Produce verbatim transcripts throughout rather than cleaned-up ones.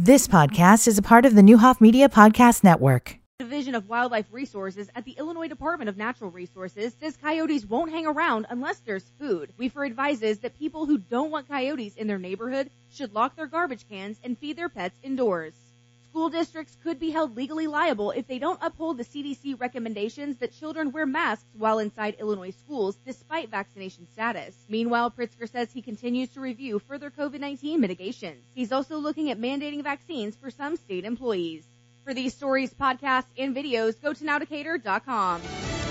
This podcast is a part of the Newhoff Media Podcast Network. Division of Wildlife Resources at the Illinois Department of Natural Resources says coyotes won't hang around unless there's food. W E F R advises that people who don't want coyotes in their neighborhood should lock their garbage cans and feed their pets indoors. School districts could be held legally liable if they don't uphold the C D C recommendations that children wear masks while inside Illinois schools despite vaccination status. Meanwhile, Pritzker says he continues to review further COVID nineteen mitigations. He's also looking at mandating vaccines for some state employees. For these stories, podcasts, and videos, go to now decatur dot com.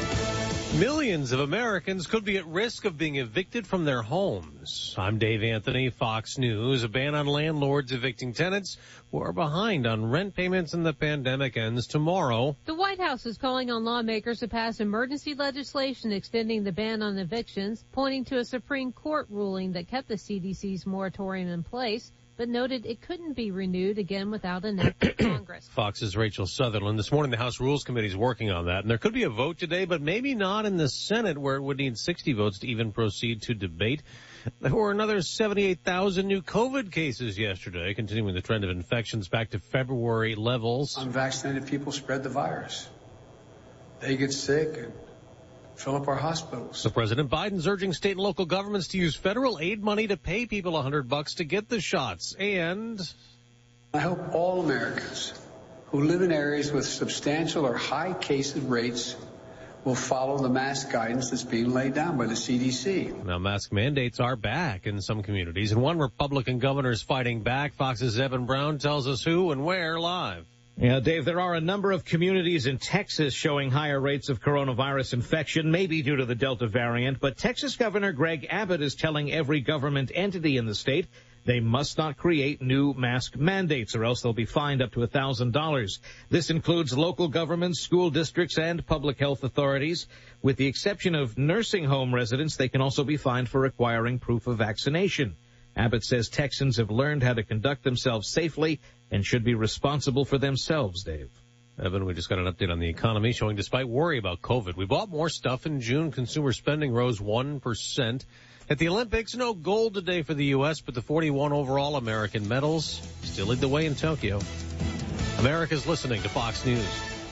Millions of Americans could be at risk of being evicted from their homes. I'm Dave Anthony, Fox News. A ban on landlords evicting tenants who are behind on rent payments in the pandemic ends tomorrow. The White House is calling on lawmakers to pass emergency legislation extending the ban on evictions, pointing to a Supreme Court ruling that kept the C D C's moratorium in place, but noted it couldn't be renewed again without an act of Congress. Fox's Rachel Sutherland. This morning, the House Rules Committee is working on that, and there could be a vote today, but maybe not in the Senate, where it would need sixty votes to even proceed to debate. There were another seventy-eight thousand new COVID cases yesterday, continuing the trend of infections back to February levels. Unvaccinated people spread the virus. They get sick and fill up our hospitals. So President Biden's urging state and local governments to use federal aid money to pay people a hundred bucks to get the shots. And I hope all Americans who live in areas with substantial or high case rates will follow the mask guidance that's being laid down by the C D C. Now, mask mandates are back in some communities, and one Republican governor is fighting back. Fox's Evan Brown tells us who and where live. Yeah, Dave, there are a number of communities in Texas showing higher rates of coronavirus infection, maybe due to the Delta variant. But Texas Governor Greg Abbott is telling every government entity in the state they must not create new mask mandates, or else they'll be fined up to one thousand dollars. This includes local governments, school districts, and public health authorities. With the exception of nursing home residents, they can also be fined for requiring proof of vaccination. Abbott says Texans have learned how to conduct themselves safely and should be responsible for themselves, Dave. Evan, we just got an update on the economy showing despite worry about COVID, we bought more stuff in June. Consumer spending rose one percent. At the Olympics, no gold today for the U S, but the forty-one overall American medals still lead the way in Tokyo. America's listening to Fox News.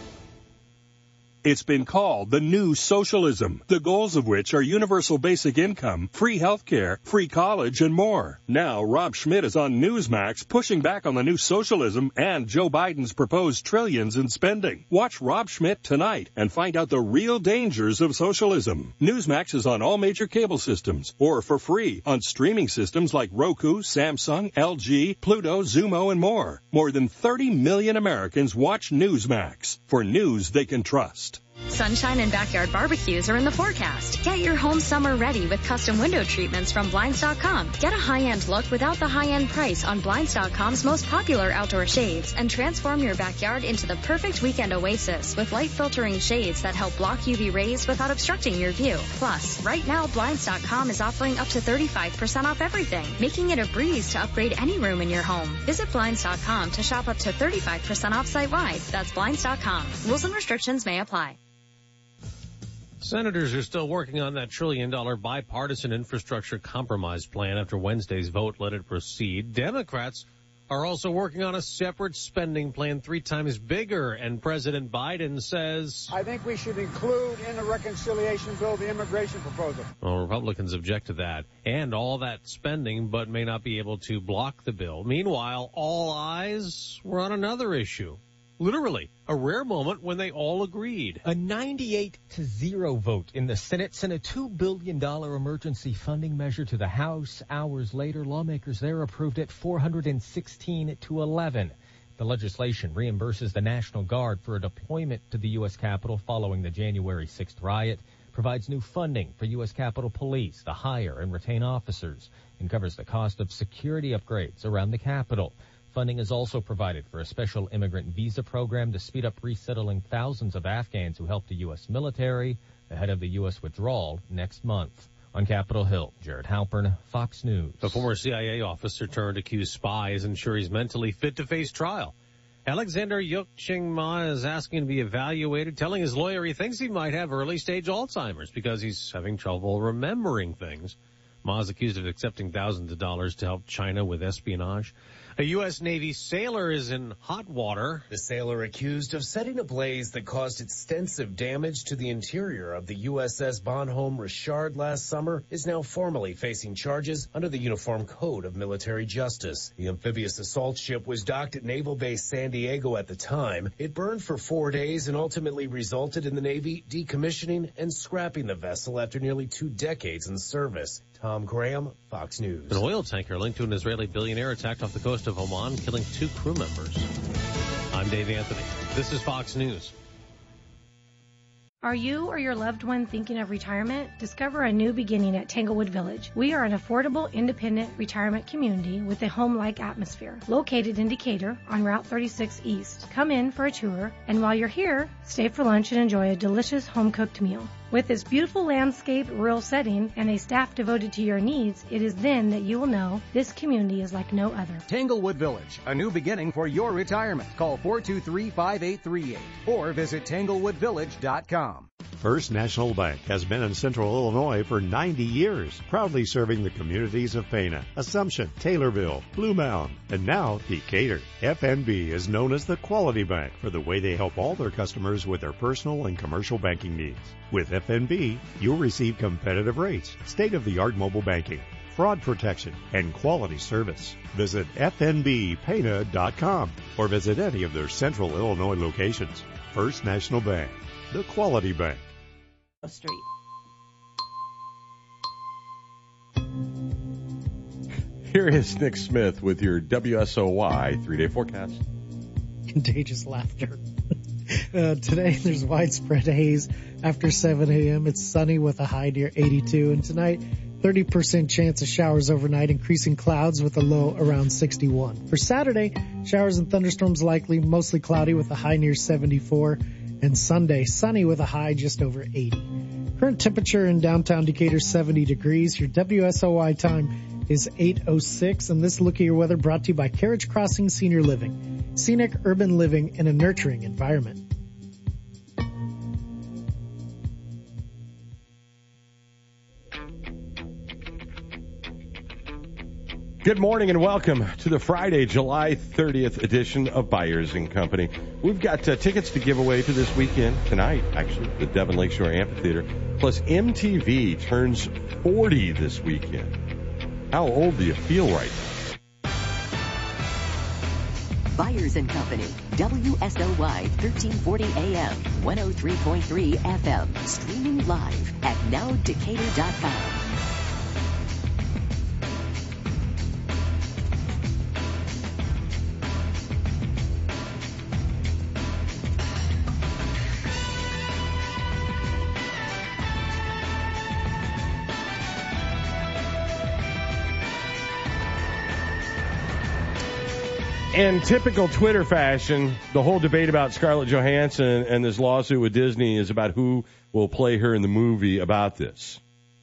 It's been called the new socialism, the goals of which are universal basic income, free health care, free college, and more. Now, Rob Schmidt is on Newsmax pushing back on the new socialism and Joe Biden's proposed trillions in spending. Watch Rob Schmidt tonight and find out the real dangers of socialism. Newsmax is on all major cable systems or for free on streaming systems like Roku, Samsung, L G, Pluto, Zumo, and more. More than thirty million Americans watch Newsmax for news they can trust. Sunshine and backyard barbecues are in the forecast. Get your home summer ready with custom window treatments from Blinds dot com. Get a high-end look without the high-end price on Blinds dot com's most popular outdoor shades, and transform your backyard into the perfect weekend oasis with light filtering shades that help block U V rays without obstructing your view. Plus, right now Blinds dot com is offering up to thirty-five percent off everything, making it a breeze to upgrade any room in your home. Visit Blinds dot com to shop up to thirty-five percent off site-wide. That's Blinds dot com. Rules and restrictions may apply. Senators are still working on that trillion-dollar bipartisan infrastructure compromise plan after Wednesday's vote let it proceed. Democrats are also working on a separate spending plan three times bigger, and President Biden says, I think we should include in the reconciliation bill the immigration proposal. Well, Republicans object to that and all that spending, but may not be able to block the bill. Meanwhile, all eyes were on another issue. Literally, a rare moment when they all agreed. A ninety-eight to zero vote in the Senate sent a two billion dollars emergency funding measure to the House. Hours later, lawmakers there approved it four hundred sixteen to eleven. The legislation reimburses the National Guard for a deployment to the U S Capitol following the January sixth riot, provides new funding for U S Capitol Police to hire and retain officers, and covers the cost of security upgrades around the Capitol. Funding is also provided for a special immigrant visa program to speed up resettling thousands of Afghans who helped the U S military ahead of the U S withdrawal next month. On Capitol Hill, Jared Halpern, Fox News. The former C I A officer turned accused spy isn't sure he's mentally fit to face trial. Alexander Yuk-Ching Ma is asking to be evaluated, telling his lawyer he thinks he might have early-stage Alzheimer's because he's having trouble remembering things. Ma is accused of accepting thousands of dollars to help China with espionage. A U S. Navy sailor is in hot water. The sailor accused of setting a blaze that caused extensive damage to the interior of the U S S Bonhomme Richard last summer is now formally facing charges under the Uniform Code of Military Justice. The amphibious assault ship was docked at Naval Base San Diego at the time. It burned for four days and ultimately resulted in the Navy decommissioning and scrapping the vessel after nearly two decades in service. Tom Graham, Fox News. An oil tanker linked to an Israeli billionaire attacked off the coast of Oman, killing two crew members. I'm Dave Anthony. This is Fox News. Are you or your loved one thinking of retirement? Discover a new beginning at Tanglewood Village. We are an affordable, independent retirement community with a home-like atmosphere. Located in Decatur on Route thirty-six East. Come in for a tour, and while you're here, stay for lunch and enjoy a delicious home-cooked meal. With this beautiful landscape, rural setting, and a staff devoted to your needs, it is then that you will know this community is like no other. Tanglewood Village, a new beginning for your retirement. Call four two three, five eight three eight or visit tanglewood village dot com. First National Bank has been in Central Illinois for ninety years, proudly serving the communities of Pana, Assumption, Taylorville, Blue Mound, and now Decatur. F N B is known as the Quality Bank for the way they help all their customers with their personal and commercial banking needs. With F N B, you'll receive competitive rates, state-of-the-art mobile banking, fraud protection, and quality service. Visit F N B Pana dot com or visit any of their Central Illinois locations. First National Bank, the Quality Bank. Street. Here is Nick Smith with your W S O Y three-day forecast. Contagious laughter. Uh, today, there's widespread haze after seven a.m. It's sunny with a high near eighty-two. And tonight, thirty percent chance of showers overnight, increasing clouds with a low around sixty-one. For Saturday, showers and thunderstorms likely, mostly cloudy with a high near seventy-four. And Sunday, sunny with a high just over eighty. Current temperature in downtown Decatur, seventy degrees. Your W S O Y time is eight oh six. And this look at your weather brought to you by Carriage Crossing Senior Living. Scenic urban living in a nurturing environment. Good morning and welcome to the Friday, July thirtieth edition of Byers and Company. We've got uh, tickets to give away to this weekend, tonight, actually, the Devon Lakeshore Amphitheater. Plus, M T V turns forty this weekend. How old do you feel right now? Byers and Company, W S O Y thirteen forty A M, one oh three point three F M, streaming live at now decatur dot com. In typical Twitter fashion, the whole debate about Scarlett Johansson and this lawsuit with Disney is about who will play her in the movie about this.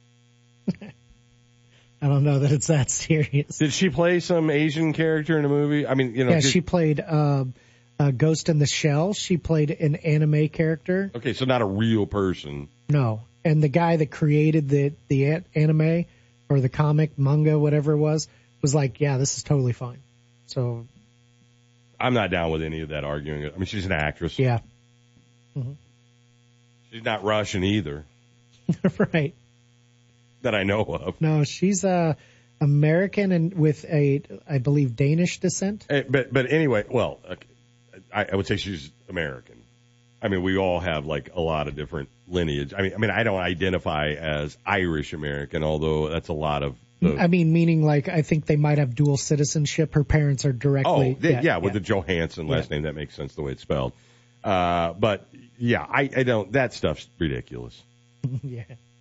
I don't know that it's that serious. Did she play some Asian character in a movie? I mean, you know. Yeah, she played uh, uh, Ghost in the Shell. She played an anime character. Okay, so not a real person. No. And the guy that created the, the anime or the comic, manga, whatever it was, was like, yeah, this is totally fine. So... I'm not down with any of that arguing. I mean, she's an actress. Yeah. Mm-hmm. She's not Russian either. Right. That I know of. No, she's uh, American and with a, I believe, Danish descent. Uh, but but anyway, well, I, I would say she's American. I mean, we all have like a lot of different lineage. I mean, I mean, I don't identify as Irish American, although that's a lot of. The, I mean, meaning like I think they might have dual citizenship. Her parents are directly. Oh, they, yeah, yeah, with yeah. the Johansson last yeah. name, that makes sense the way it's spelled. Uh, but yeah, I, I don't. That stuff's ridiculous. Yeah.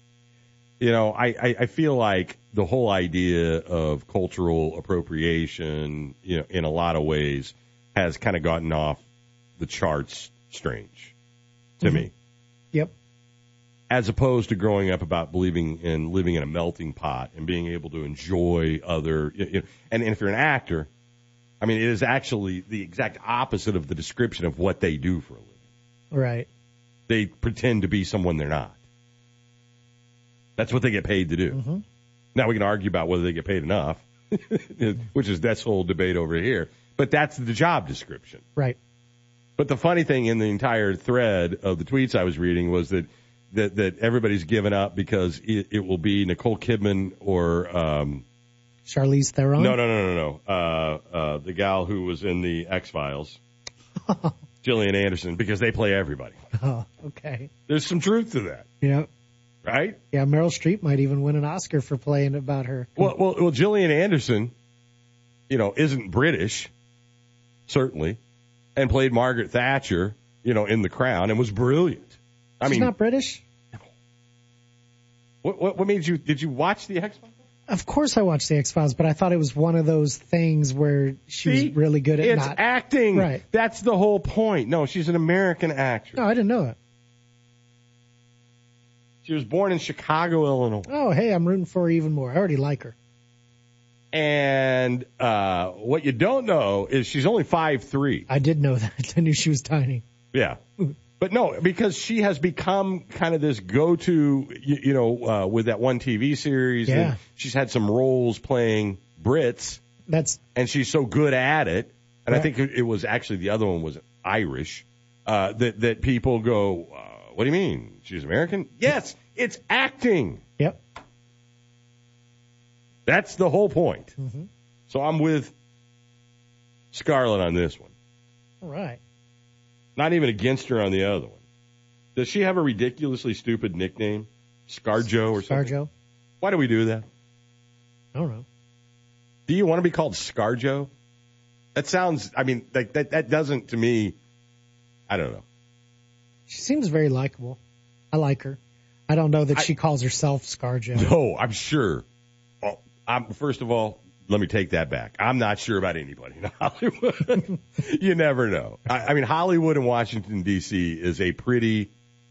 You know, I, I, I feel like the whole idea of cultural appropriation, you know, in a lot of ways, has kind of gotten off the charts strange to mm-hmm. me. Yep. As opposed to growing up about believing in living in a melting pot and being able to enjoy other, you know, and, and if you're an actor, I mean, it is actually the exact opposite of the description of what they do for a living. Right. They pretend to be someone they're not. That's what they get paid to do. Mm-hmm. Now we can argue about whether they get paid enough. which is that's whole debate over here. But that's the job description. Right. But the funny thing in the entire thread of the tweets I was reading was that that, that everybody's given up because it, it will be Nicole Kidman or um, Charlize Theron. No, no, no, no, no. Uh, uh, the gal who was in the X-Files, Gillian Anderson, because they play everybody. Oh, okay. There's some truth to that. Yeah. Right? Yeah, Meryl Streep might even win an Oscar for playing about her. Well, well, well Gillian Anderson, you know, isn't British, certainly, and played Margaret Thatcher, you know, in The Crown, and was brilliant. I She's mean, not British? What, what, what made you, did you watch the X-Files? Of course I watched the X-Files, but I thought it was one of those things where she See? was really good at It's not. acting. Right. That's the whole point. No, she's an American actress. No, I didn't know that. She was born in Chicago, Illinois. Oh, hey, I'm rooting for her even more. I already like her. And uh, what you don't know is she's only five three. I did know that. I knew she was tiny. Yeah. But no, because she has become kind of this go-to, you, you know, uh, with that one T V series. Yeah. And she's had some roles playing Brits. That's And she's so good at it. And Right. I think it, it was actually, the other one was Irish, uh, that, that people go, uh, what do you mean? She's American? Yes, it's acting. Yep. That's the whole point. Mm-hmm. So I'm with Scarlett on this one. All right. Not even against her on the other one. Does she have a ridiculously stupid nickname? Scarjo or something? Scarjo. Why do we do that? I don't know. Do you want to be called Scarjo? That sounds, I mean, like that, that doesn't to me, I don't know. She seems very likable. I like her. I don't know that I, she calls herself Scarjo. No, I'm sure. Well, I'm, first of all, let me take that back. I'm not sure about anybody in Hollywood. You never know. I, I mean, Hollywood and Washington, D C is a pretty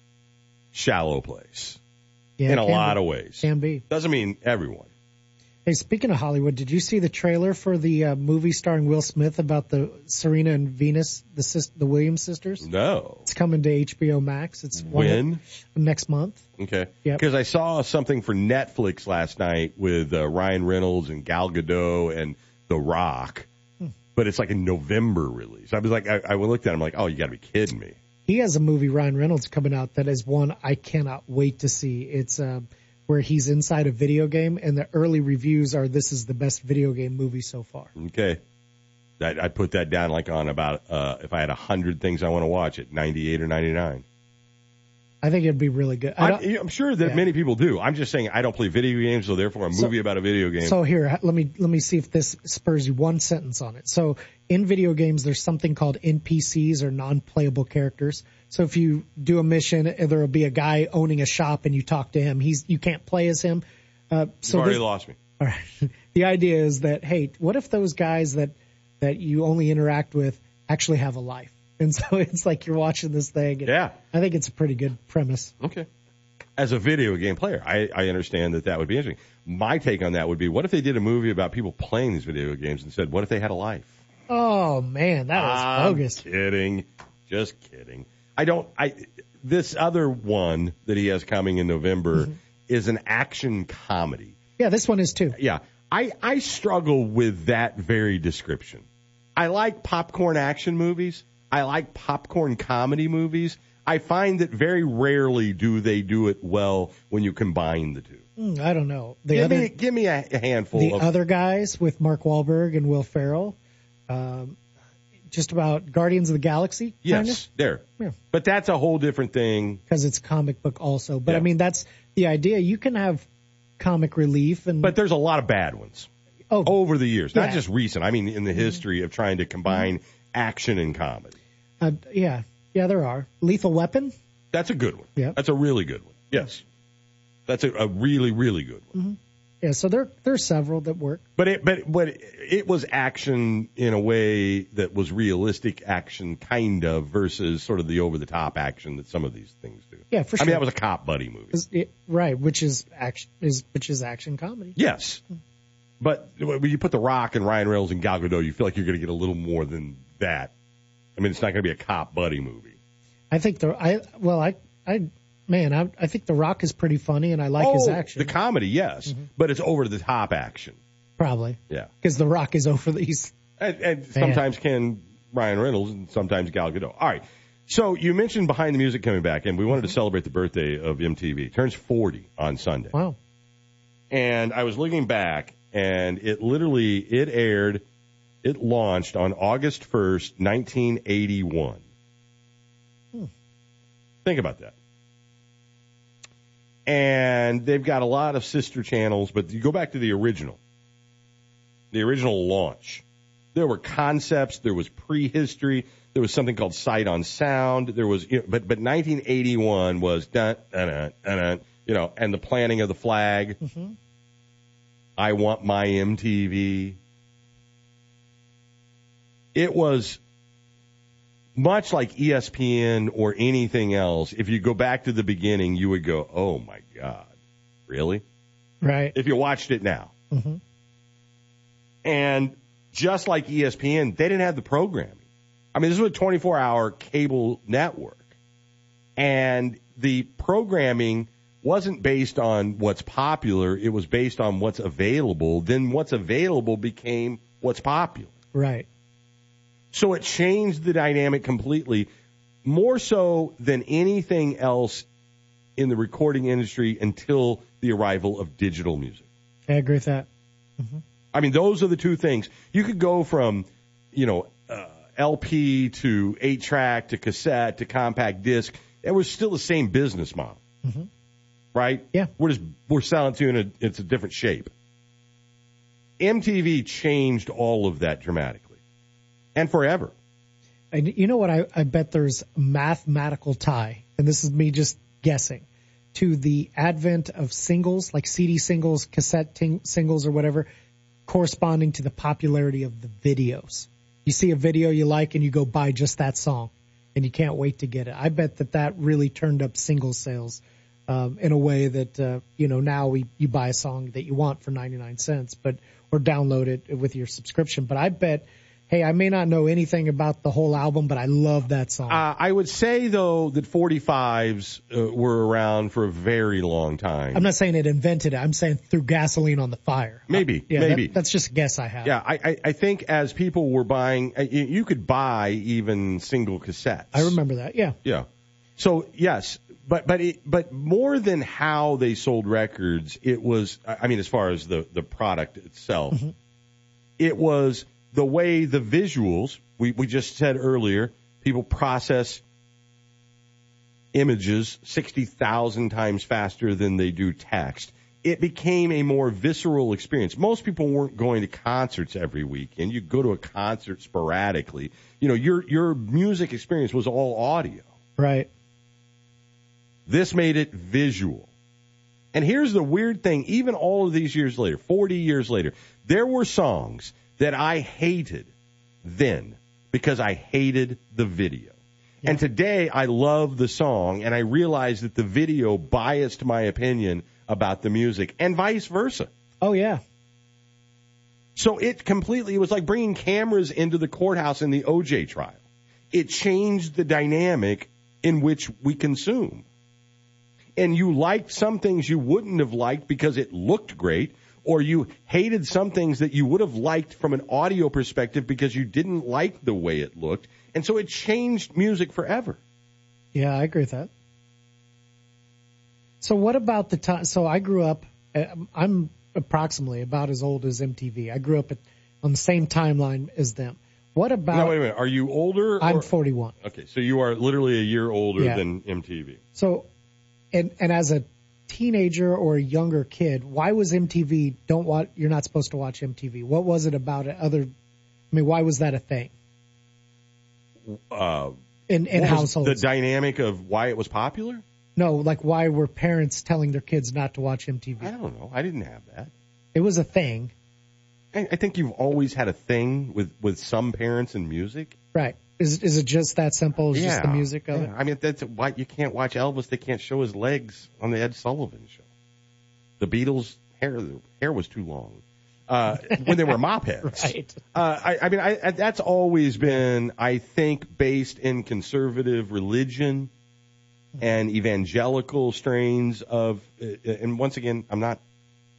shallow place Yeah, in a can lot be. of ways. Can be. Doesn't mean everyone. Hey, speaking of Hollywood, did you see the trailer for the uh, movie starring Will Smith about the Serena and Venus, the sis- the Williams sisters? No. It's coming to H B O Max. It's one When? of- next month. Okay. Yep. Because I saw something for Netflix last night with uh, Ryan Reynolds and Gal Gadot and The Rock, Hmm. but it's like a November release. I was like, I, I looked at it, I'm like, oh, you got to be kidding me. He has a movie, Ryan Reynolds, coming out that is one I cannot wait to see. It's uh, where he's inside a video game, and the early reviews are this is the best video game movie so far. Okay. I, I put that down like on about, uh, if I had a hundred things I want to watch at ninety-eight or ninety-nine. I think it'd be really good. I I'm, don't- I'm sure that yeah. many people do. I'm just saying I don't play video games, so therefore a So- movie about a video game. So here, let me let me see if this spurs you one sentence on it. So in video games, there's something called N P Cs or non-playable characters. So if you do a mission, and there'll be a guy owning a shop, and you talk to him. He's you can't play as him. Uh, so You've already this- lost me. All right. The idea is that hey, what if those guys that that you only interact with actually have a life? And so it's like you're watching this thing. And Yeah. I think it's a pretty good premise. Okay. As a video game player, I, I understand that that would be interesting. My take on that would be, what if they did a movie about people playing these video games and said, what if they had a life? Oh man, that is I'm bogus. kidding. Just kidding. I don't, I, this other one that he has coming in November Mm-hmm. is an action comedy. Yeah, this one is too. Yeah. I, I struggle with that very description. I like popcorn action movies. I like popcorn comedy movies. I find that very rarely do they do it well when you combine the two. Mm, I don't know. The give, other me, give me a, a handful the of other guys with Mark Wahlberg and Will Ferrell, um, just about Guardians of the Galaxy. Yes, there. Yeah. But that's a whole different thing. Because it's comic book also. But Yeah. I mean, that's the idea. You can have comic relief and. But there's a lot of bad ones oh, over the years, not yeah. just recent. I mean, in the history of trying to combine action and comedy. Uh, yeah, yeah, there are. Lethal Weapon. That's a good one. Yeah. That's a really good one. Yes. That's a, a really, really good one. Mm-hmm. Yeah, so there there's several that work. But it, but, but it was action in a way that was realistic action, kind of, versus sort of the over-the-top action that some of these things do. Yeah, for I sure. mean, that was a cop buddy movie. Is it- right, which is action is which is action comedy. Yes. But when you put The Rock and Ryan Reynolds and Gal Gadot, you feel like you're going to get a little more than that. I mean, it's not going to be a cop buddy movie. I think the I well I I man I I think The Rock is pretty funny and I like oh, his action. the comedy, yes, but it's over the top action. Probably. Yeah. Because The Rock is over these. And, and sometimes can Ryan Reynolds and sometimes Gal Gadot. All right. So you mentioned Behind the Music coming back, and we wanted to celebrate the birthday of M T V. It turns forty on Sunday. Wow. And I was looking back, and it literally, it aired, it launched on August first, nineteen eighty-one. Hmm. Think about that. And they've got a lot of sister channels, but you go back to the original, the original launch. There were concepts, there was prehistory, there was something called Sight on Sound, there was, you know, but but nineteen eighty-one was dun dun dun dun, dun you know, and the planting of the flag. Mm-hmm. I want my M T V. It was much like E S P N or anything else. If you go back to the beginning, you would go, "Oh my God, really?" Right. If you watched it now. Mm-hmm. And just like E S P N, they didn't have the programming. I mean, this was a twenty-four hour cable network. And the programming wasn't based on what's popular. It was based on what's available. Then what's available became what's popular. Right. So it changed the dynamic completely, more so than anything else in the recording industry until the arrival of digital music. I agree with that. Mm-hmm. I mean, those are the two things. You could go from, you know, uh, L P to eight track to cassette to compact disc. It was still the same business model, Mm-hmm. right? Yeah. We're just we're selling to you in a it's a different shape. M T V changed all of that dramatically, and forever. And you know what? I, I bet there's mathematical tie, and this is me just guessing, to the advent of singles, like C D singles, cassette ting- singles, or whatever, corresponding to the popularity of the videos. You see a video you like, and you go buy just that song, and you can't wait to get it. I bet that that really turned up single sales um, in a way that, uh, you know, now we you buy a song that you want for ninety-nine cents, but or download it with your subscription. But I bet, hey, I may not know anything about the whole album, but I love that song. Uh, I would say, though, that forty-fives uh, were around for a very long time. I'm not saying it invented it. I'm saying threw gasoline on the fire. Maybe, Uh, yeah, maybe. That, that's just a guess I have. Yeah, I, I, I think as people were buying, uh, you, you could buy even single cassettes. I remember that, yeah. Yeah. So, yes, but but it, but more than how they sold records, it was, I mean, as far as the, the product itself, Mm-hmm. it was the way the visuals, we, we just said earlier, people process images sixty thousand times faster than they do text. It became a more visceral experience. Most people weren't going to concerts every weekend. You go to a concert sporadically. You know, your your music experience was all audio. Right. This made it visual. And here's the weird thing, even all of these years later, forty years later, there were songs that I hated then because I hated the video. Yeah. And today I love the song, and I realize that the video biased my opinion about the music, and vice versa. Oh, yeah. So it completely, it was like bringing cameras into the courthouse in the O J trial. It changed the dynamic in which we consume. And you liked some things you wouldn't have liked because it looked great, or you hated some things that you would have liked from an audio perspective because you didn't like the way it looked. And so it changed music forever. Yeah, I agree with that. So what about the time? So I grew up, I'm approximately about as old as M T V. I grew up at, on the same timeline as them. What about... No, wait a minute. Are you older? I'm or? forty-one. Okay, so you are literally a year older Yeah. than M T V. So, and and as a teenager or a younger kid, why was M T V, don't watch, you're not supposed to watch M T V? What was it about it other, I mean, why was that a thing? Uh, in in what was households? the dynamic of why it was popular? No, like why were parents telling their kids not to watch M T V? I don't know. I didn't have that. It was a thing. I, I think you've always had a thing with, with some parents in music. Right. Is is it just that simple? It's Yeah. just the music of Yeah. it? I mean, that's why you can't watch Elvis. They can't show his legs on the Ed Sullivan show. The Beatles' hair, the hair was too long. Uh, when they were mop heads. Right. Uh, I, I mean, I, I, that's always been, I think, based in conservative religion and evangelical strains of, uh, and once again, I'm not,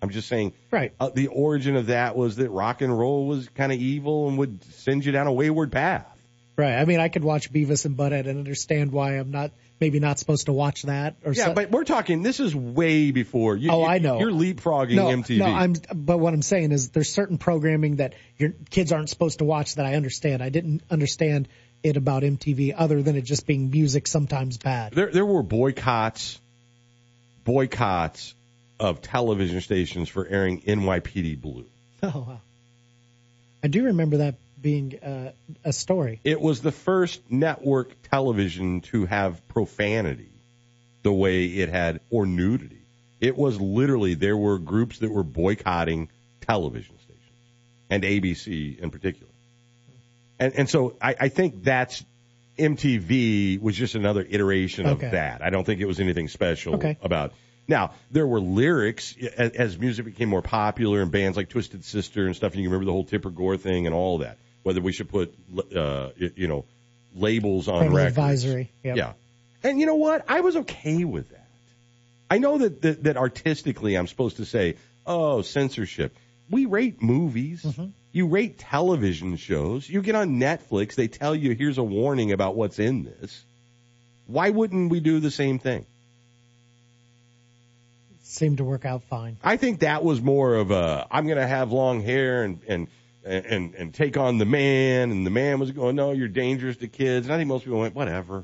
I'm just saying right. uh, the origin of that was that rock and roll was kind of evil and would send you down a wayward path. Right. I mean, I could watch Beavis and Butthead and understand why I'm not maybe not supposed to watch that. Or yeah, so. But we're talking. This is way before. You, oh, you, I know. You're leapfrogging no, M T V. No, I'm. But what I'm saying is, there's certain programming that your kids aren't supposed to watch that I understand. I didn't understand it about M T V other than it just being music sometimes bad. There, there were boycotts, boycotts of television stations for airing N Y P D Blue. Oh wow. I do remember that being uh, a story. It was the first network television to have profanity the way it had, or nudity. It was literally, there were groups that were boycotting television stations, and A B C in particular. And and so I, I think that's, M T V was just another iteration okay. of that. I don't think it was anything special okay. about. Now, there were lyrics as, as music became more popular and bands like Twisted Sister and stuff, and you remember the whole Tipper Gore thing and all that. Whether we should put, uh, you know, labels on Parental records. Advisory. Yep. Yeah. And you know what? I was okay with that. I know that, that, that artistically I'm supposed to say, oh, censorship. We rate movies. Mm-hmm. You rate television shows. You get on Netflix. They tell you, here's a warning about what's in this. Why wouldn't we do the same thing? Seemed to work out fine. I think that was more of a, I'm going to have long hair and, and, and, and take on the man. And the man was going, no, you're dangerous to kids. And I think most people went, whatever.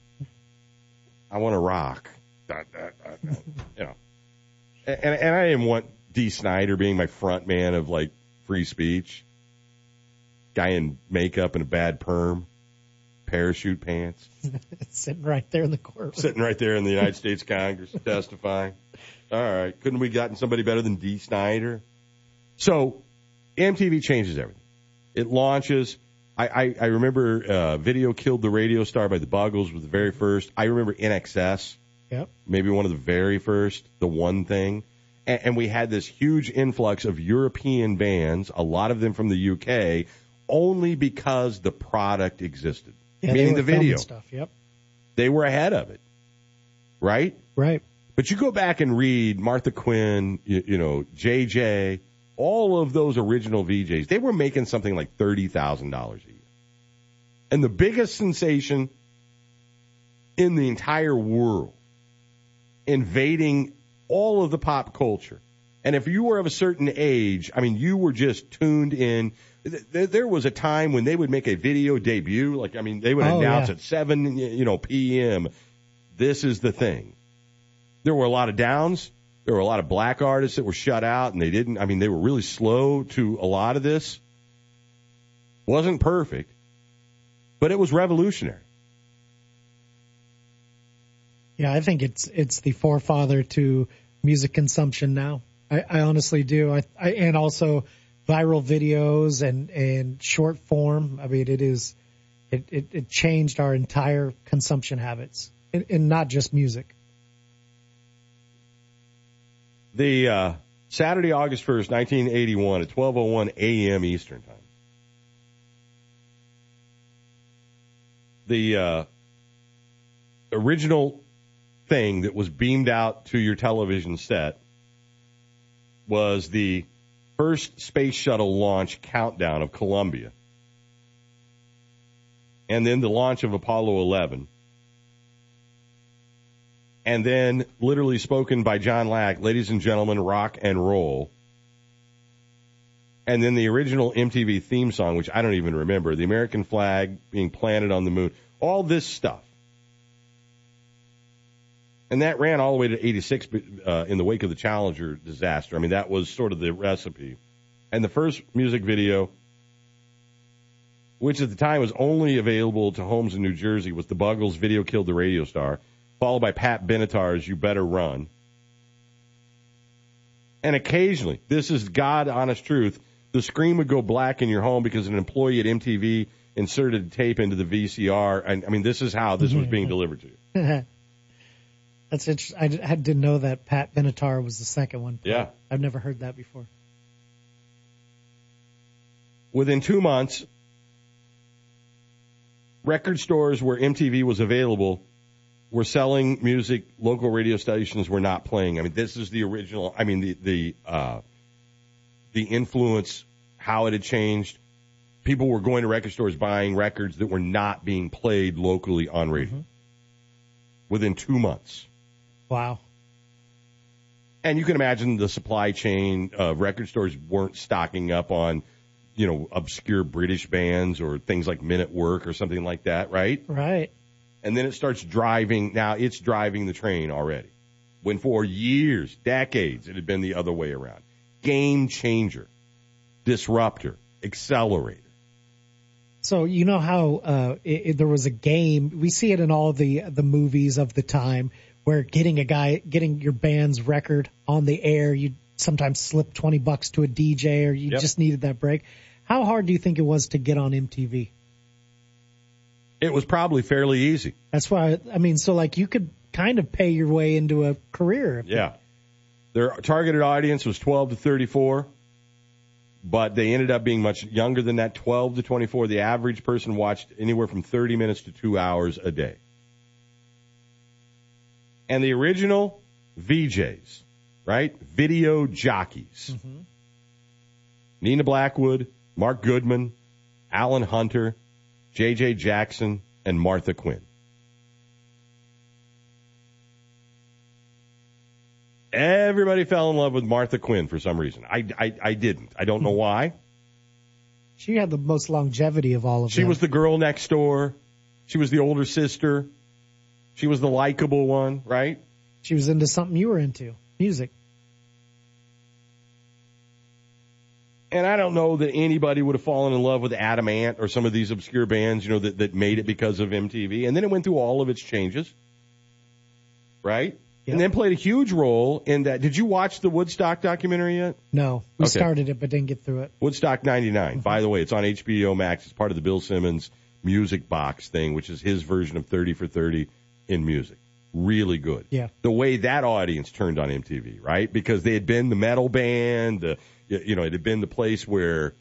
I want to rock. Dun, dun, dun, dun. You know. And, and I didn't want Dee Snider being my front man of like free speech. Guy in makeup and a bad perm. Parachute pants. Sitting right there in the courtroom. Sitting right there in the United States Congress testifying. All right. Couldn't we gotten somebody better than Dee Snider? So M T V changes everything. It launches. I, I, I remember uh, Video Killed the Radio Star by the Buggles was the very first. I remember N X S. Yep. Maybe one of the very first. The One Thing. And, and we had this huge influx of European bands, a lot of them from the U K, only because the product existed. Yeah, meaning the video. Stuff. Yep. They were ahead of it. Right? Right. But you go back and read Martha Quinn, you, you know, J J, all of those original V Js, they were making something like thirty thousand dollars a year. And the biggest sensation in the entire world, invading all of the pop culture. And if you were of a certain age, I mean, you were just tuned in. There was a time when they would make a video debut, like, I mean, they would oh, announce yeah. at seven, you know, p m, this is the thing. There were a lot of downs. There were a lot of black artists that were shut out, and they didn't, I mean, they were really slow to a lot of this. Wasn't perfect, but it was revolutionary. Yeah, I think it's it's the forefather to music consumption now. I, I honestly do. I, I and also viral videos and, and short form. I mean, it is it, it, it changed our entire consumption habits, and, and not just music. The uh, Saturday, August first, nineteen eighty-one, at twelve oh one a.m. Eastern Time. The uh, original thing that was beamed out to your television set was the first space shuttle launch countdown of Columbia. And then the launch of Apollo eleven. And then, literally spoken by John Lack, ladies and gentlemen, rock and roll. And then the original M T V theme song, which I don't even remember, the American flag being planted on the moon, all this stuff. And that ran all the way to eighty-six uh, in the wake of the Challenger disaster. I mean, that was sort of the recipe. And the first music video, which at the time was only available to homes in New Jersey, was the Buggles' Video Killed the Radio Star, followed by Pat Benatar's You Better Run. And occasionally, this is God honest truth, the screen would go black in your home because an employee at M T V inserted tape into the V C R. And I mean, this is how this was being delivered to you. That's interesting. I didn't know that Pat Benatar was the second one. Yeah. I've never heard that before. Within two months, record stores where M T V was available were selling music. Local radio stations were not playing. I mean, this is the original. I mean, the the uh, the influence, how it had changed. People were going to record stores buying records that were not being played locally on radio mm-hmm. within two months. Wow. And you can imagine the supply chain. Uh, record stores weren't stocking up on, you know, obscure British bands or things like Men at Work or something like that, right? Right. And then it starts driving. Now it's driving the train already. When for years, decades, it had been the other way around. Game changer, disruptor, accelerator. So you know how uh, it, it, there was a game. We see it in all the the movies of the time where getting a guy, getting your band's record on the air, you sometimes slip twenty bucks to a D J or you yep. just needed that break. How hard do you think it was to get on M T V? It was probably fairly easy. That's why, I mean, so like you could kind of pay your way into a career. Yeah. Their targeted audience was twelve to thirty-four, but they ended up being much younger than that, twelve to twenty-four. The average person watched anywhere from thirty minutes to two hours a day. And the original V Js, right? Video jockeys. Mm-hmm. Nina Blackwood, Mark Goodman, Alan Hunter, J J Jackson, and Martha Quinn. Everybody fell in love with Martha Quinn for some reason. I, I, I didn't. I don't know why. She had the most longevity of all of them. She was the girl next door. She was the older sister. She was the likable one, right? She was into something you were into, music. And I don't know that anybody would have fallen in love with Adam Ant or some of these obscure bands, you know, that, that made it because of M T V. And then it went through all of its changes, right? Yep. And then played a huge role in that. Did you watch the Woodstock documentary yet? No. We okay. started it but didn't get through it. Woodstock ninety-nine. Mm-hmm. By the way, it's on H B O Max. It's part of the Bill Simmons Music Box thing, which is his version of thirty for thirty in music. Really good. Yeah. The way that audience turned on M T V, right? Because they had been the metal band, the, you know, it had been the place where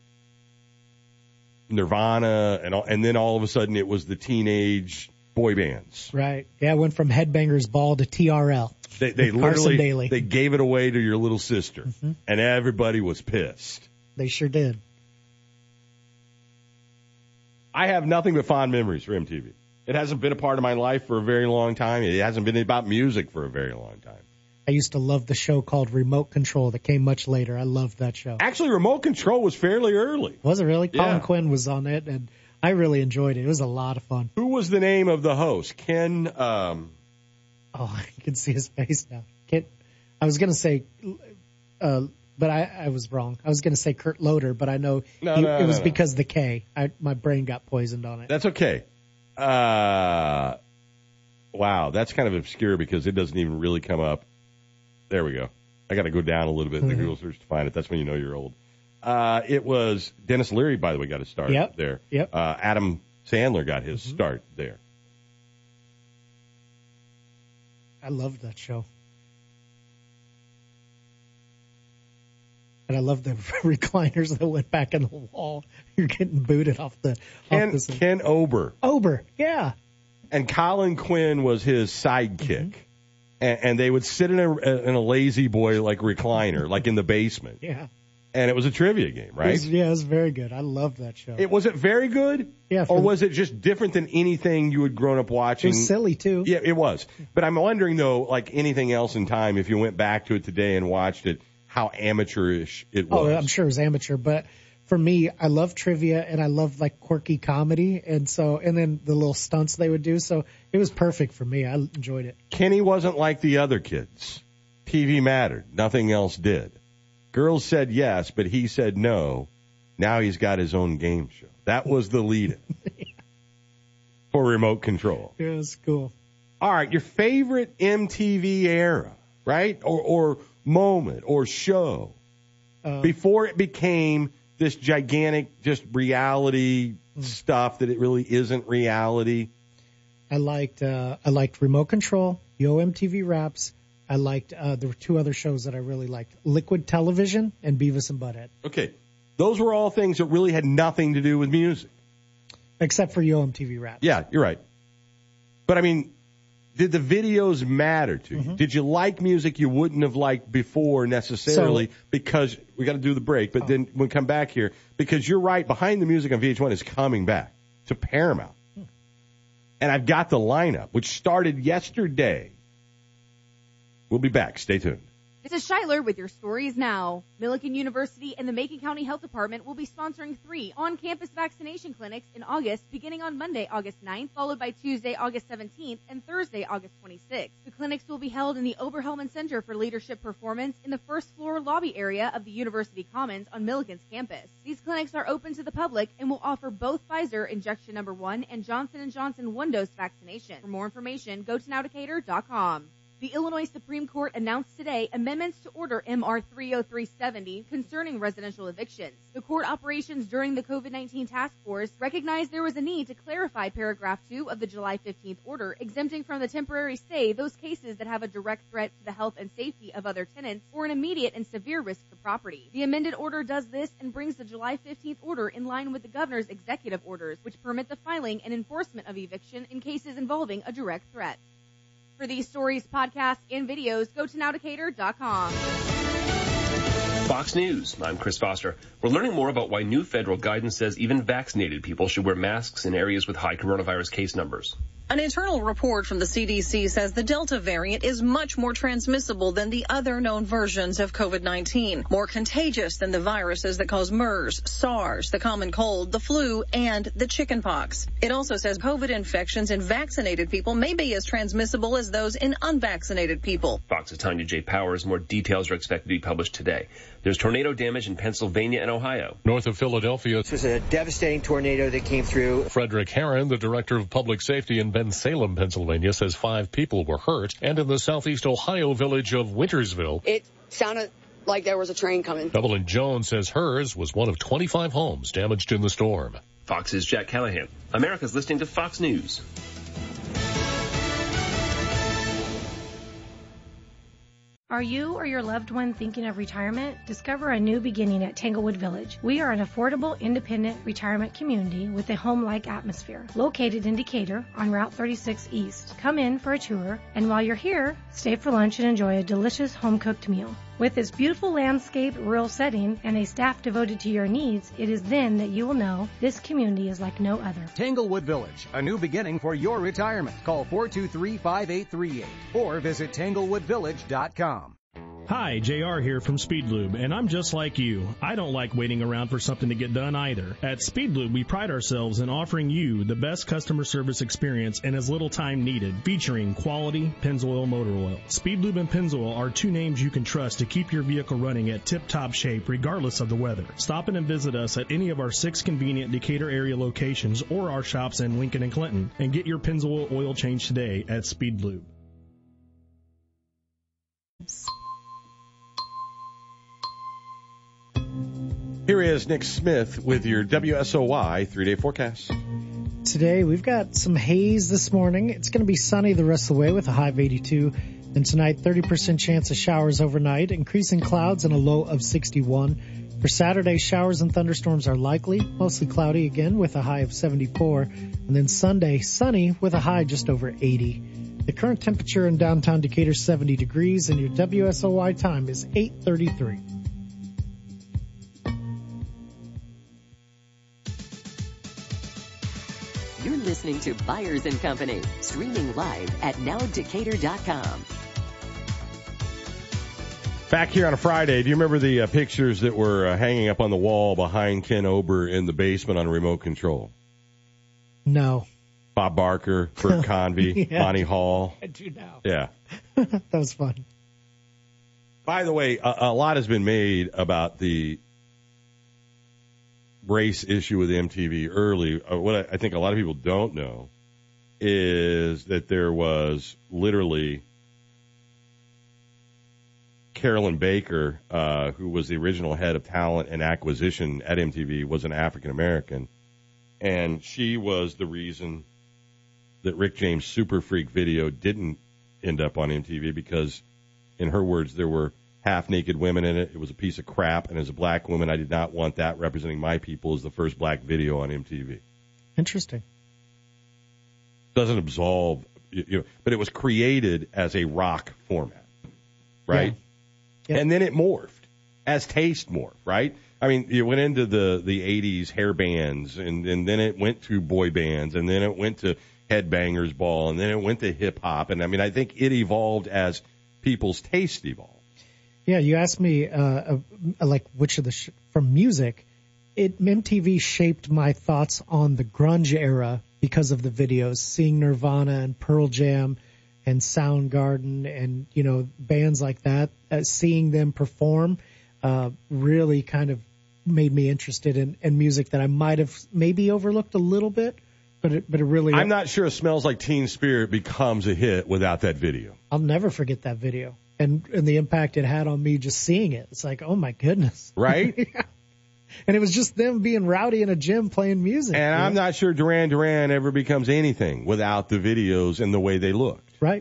Nirvana and all, and then all of a sudden it was the teenage boy bands. Right. Yeah, it went from Headbangers Ball to T R L. They, they literally, they gave it away to your little sister, mm-hmm. and everybody was pissed. They sure did. I have nothing but fond memories for M T V. It hasn't been a part of my life for a very long time. It hasn't been about music for a very long time. I used to love the show called Remote Control that came much later. I loved that show. Actually, Remote Control was fairly early. Was it really? Yeah. Colin Quinn was on it, and I really enjoyed it. It was a lot of fun. Who was the name of the host? Ken, um... Oh, I can see his face now. Ken, I was going to say, uh, but I, I was wrong. I was going to say Kurt Loder, but I know no, he, no, it was no, no. because the K. I, my brain got poisoned on it. That's okay. Uh, wow, that's kind of obscure because it doesn't even really come up. There we go. I got to go down a little bit in the Google search to find it. That's when you know you're old. Uh, it was Dennis Leary, by the way, got his start yep. there. Yep. Uh, Adam Sandler got his mm-hmm. start there. I loved that show. And I love the recliners that went back in the wall. You're getting booted off the... Ken, off the Ken Ober. Ober, yeah. And Colin Quinn was his sidekick. Mm-hmm. And, and they would sit in a, in a lazy boy like recliner, like in the basement. Yeah. And it was a trivia game, right? It was, yeah, it was very good. I loved that show. It was it very good? Yeah. Or was it just different than anything you had grown up watching? It was silly, too. Yeah, it was. But I'm wondering, though, like anything else in time, if you went back to it today and watched it, how amateurish it was. Oh, I'm sure it was amateur. But for me, I love trivia, and I love, like, quirky comedy. And so, and then the little stunts they would do. So it was perfect for me. I enjoyed it. Kenny wasn't like the other kids. T V mattered. Nothing else did. Girls said yes, but he said no. Now he's got his own game show. That was the lead-in for Remote Control. Yeah, it was cool. All right, your favorite M T V era, right? Or, or moment or show uh, before it became this gigantic just reality mm. stuff that it really isn't reality. I liked uh, I liked Remote Control, Yo M T V Raps. I liked, uh, there were two other shows that I really liked, Liquid Television and Beavis and Butthead. Okay. Those were all things that really had nothing to do with music. Except for Yo M T V Raps. Yeah, you're right. But I mean, did the videos matter to you? Mm-hmm. Did you like music you wouldn't have liked before necessarily so, because we got to do the break, but oh. then we'll come back here because you're right. Behind the Music on V H one is coming back to Paramount. Hmm. And I've got the lineup, which started yesterday. We'll be back. Stay tuned. This is Shiler with your stories now. Millikan University and the Macon County Health Department will be sponsoring three on-campus vaccination clinics in August, beginning on Monday, August ninth, followed by Tuesday, August seventeenth, and Thursday, August twenty-sixth. The clinics will be held in the Oberhelman Center for Leadership Performance in the first floor lobby area of the University Commons on Millikan's campus. These clinics are open to the public and will offer both Pfizer injection number one and Johnson and Johnson one-dose vaccination. For more information, go to now decatur dot com. The Illinois Supreme Court announced today amendments to Order M R three oh three seventy concerning residential evictions. The court operations during the COVID nineteen task force recognized there was a need to clarify paragraph two of the July fifteenth order, exempting from the temporary stay those cases that have a direct threat to the health and safety of other tenants or an immediate and severe risk to property. The amended order does this and brings the July fifteenth order in line with the governor's executive orders, which permit the filing and enforcement of eviction in cases involving a direct threat. For these stories, podcasts, and videos, go to now decatur dot com. Fox News. I'm Chris Foster. We're learning more about why new federal guidance says even vaccinated people should wear masks in areas with high coronavirus case numbers. An internal report from the C D C says the Delta variant is much more transmissible than the other known versions of COVID nineteen, more contagious than the viruses that cause MERS, SARS, the common cold, the flu, and the chickenpox. It also says COVID infections in vaccinated people may be as transmissible as those in unvaccinated people. Fox's Tanya J. Powers. More details are expected to be published today. There's tornado damage in Pennsylvania and Ohio. North of Philadelphia. This was a devastating tornado that came through. Frederick Herron, the director of public safety in Bensalem, Pennsylvania, says five people were hurt. And in the southeast Ohio village of Wintersville, it sounded like there was a train coming. Evelyn Jones says hers was one of twenty-five homes damaged in the storm. Fox's Jack Callahan. America's listening to Fox News. Are you or your loved one thinking of retirement? Discover a new beginning at Tanglewood Village. We are an affordable, independent retirement community with a home-like atmosphere. Located in Decatur on Route thirty-six East. Come in for a tour, and while you're here, stay for lunch and enjoy a delicious home-cooked meal. With its beautiful landscape, rural setting, and a staff devoted to your needs, it is then that you will know this community is like no other. Tanglewood Village, a new beginning for your retirement. Call four two three, five eight three eight or visit tanglewood village dot com. Hi, J R here from Speed Lube, and I'm just like you. I don't like waiting around for something to get done either. At Speed Lube, we pride ourselves in offering you the best customer service experience in as little time needed, featuring quality Pennzoil motor oil. Speed Lube and Pennzoil are two names you can trust to keep your vehicle running at tip-top shape regardless of the weather. Stop in and visit us at any of our six convenient Decatur area locations or our shops in Lincoln and Clinton, and get your Pennzoil oil change today at Speed Lube. Here is Nick Smith with your W S O Y three-day forecast. Today, we've got some haze this morning. It's going to be sunny the rest of the way with a high of eighty-two. And tonight, thirty percent chance of showers overnight, increasing clouds and a low of sixty-one. For Saturday, showers and thunderstorms are likely, mostly cloudy again with a high of seventy-four. And then Sunday, sunny with a high just over eighty. The current temperature in downtown Decatur is seventy degrees, and your W S O Y time is eight thirty-three. You're listening to Byers and Company, streaming live at now decatur dot com. Back here on a Friday, do you remember the uh, pictures that were uh, hanging up on the wall behind Ken Ober in the basement on remote control? No. Bob Barker, Bert Convy, Yeah. Bonnie Hall. I do now. Yeah. That was fun. By the way, a, a lot has been made about the race issue with M T V early. Uh, what I, I think a lot of people don't know is that there was literally Carolyn Baker, uh, who was the original head of talent and acquisition at M T V, was an African American, and she was the reason that Rick James' Super Freak video didn't end up on M T V because, in her words, there were half-naked women in it. It was a piece of crap, and as a black woman, I did not want that representing my people as the first black video on M T V. Interesting. Doesn't absolve you, you know, but it was created as a rock format, right? Yeah. Yep. And then it morphed as taste morphed, right? I mean, you went into the, the eighties hair bands, and, and then it went to boy bands, and then it went to Headbangers Ball, and then it went to hip hop. And I mean, I think it evolved as people's taste evolved. Yeah, you asked me, uh, uh, like, which of the, sh- from music, it, M T V shaped my thoughts on the grunge era because of the videos, seeing Nirvana and Pearl Jam and Soundgarden and, you know, bands like that, uh, seeing them perform, uh, really kind of made me interested in, in music that I might have maybe overlooked a little bit, but it, but it really... I'm not sure Smells Like Teen Spirit becomes a hit without that video. I'll never forget that video. And, and the impact it had on me just seeing it. It's like, oh my goodness. Right? Yeah. And it was just them being rowdy in a gym playing music. And I'm know? not sure Duran Duran ever becomes anything without the videos and the way they looked. Right.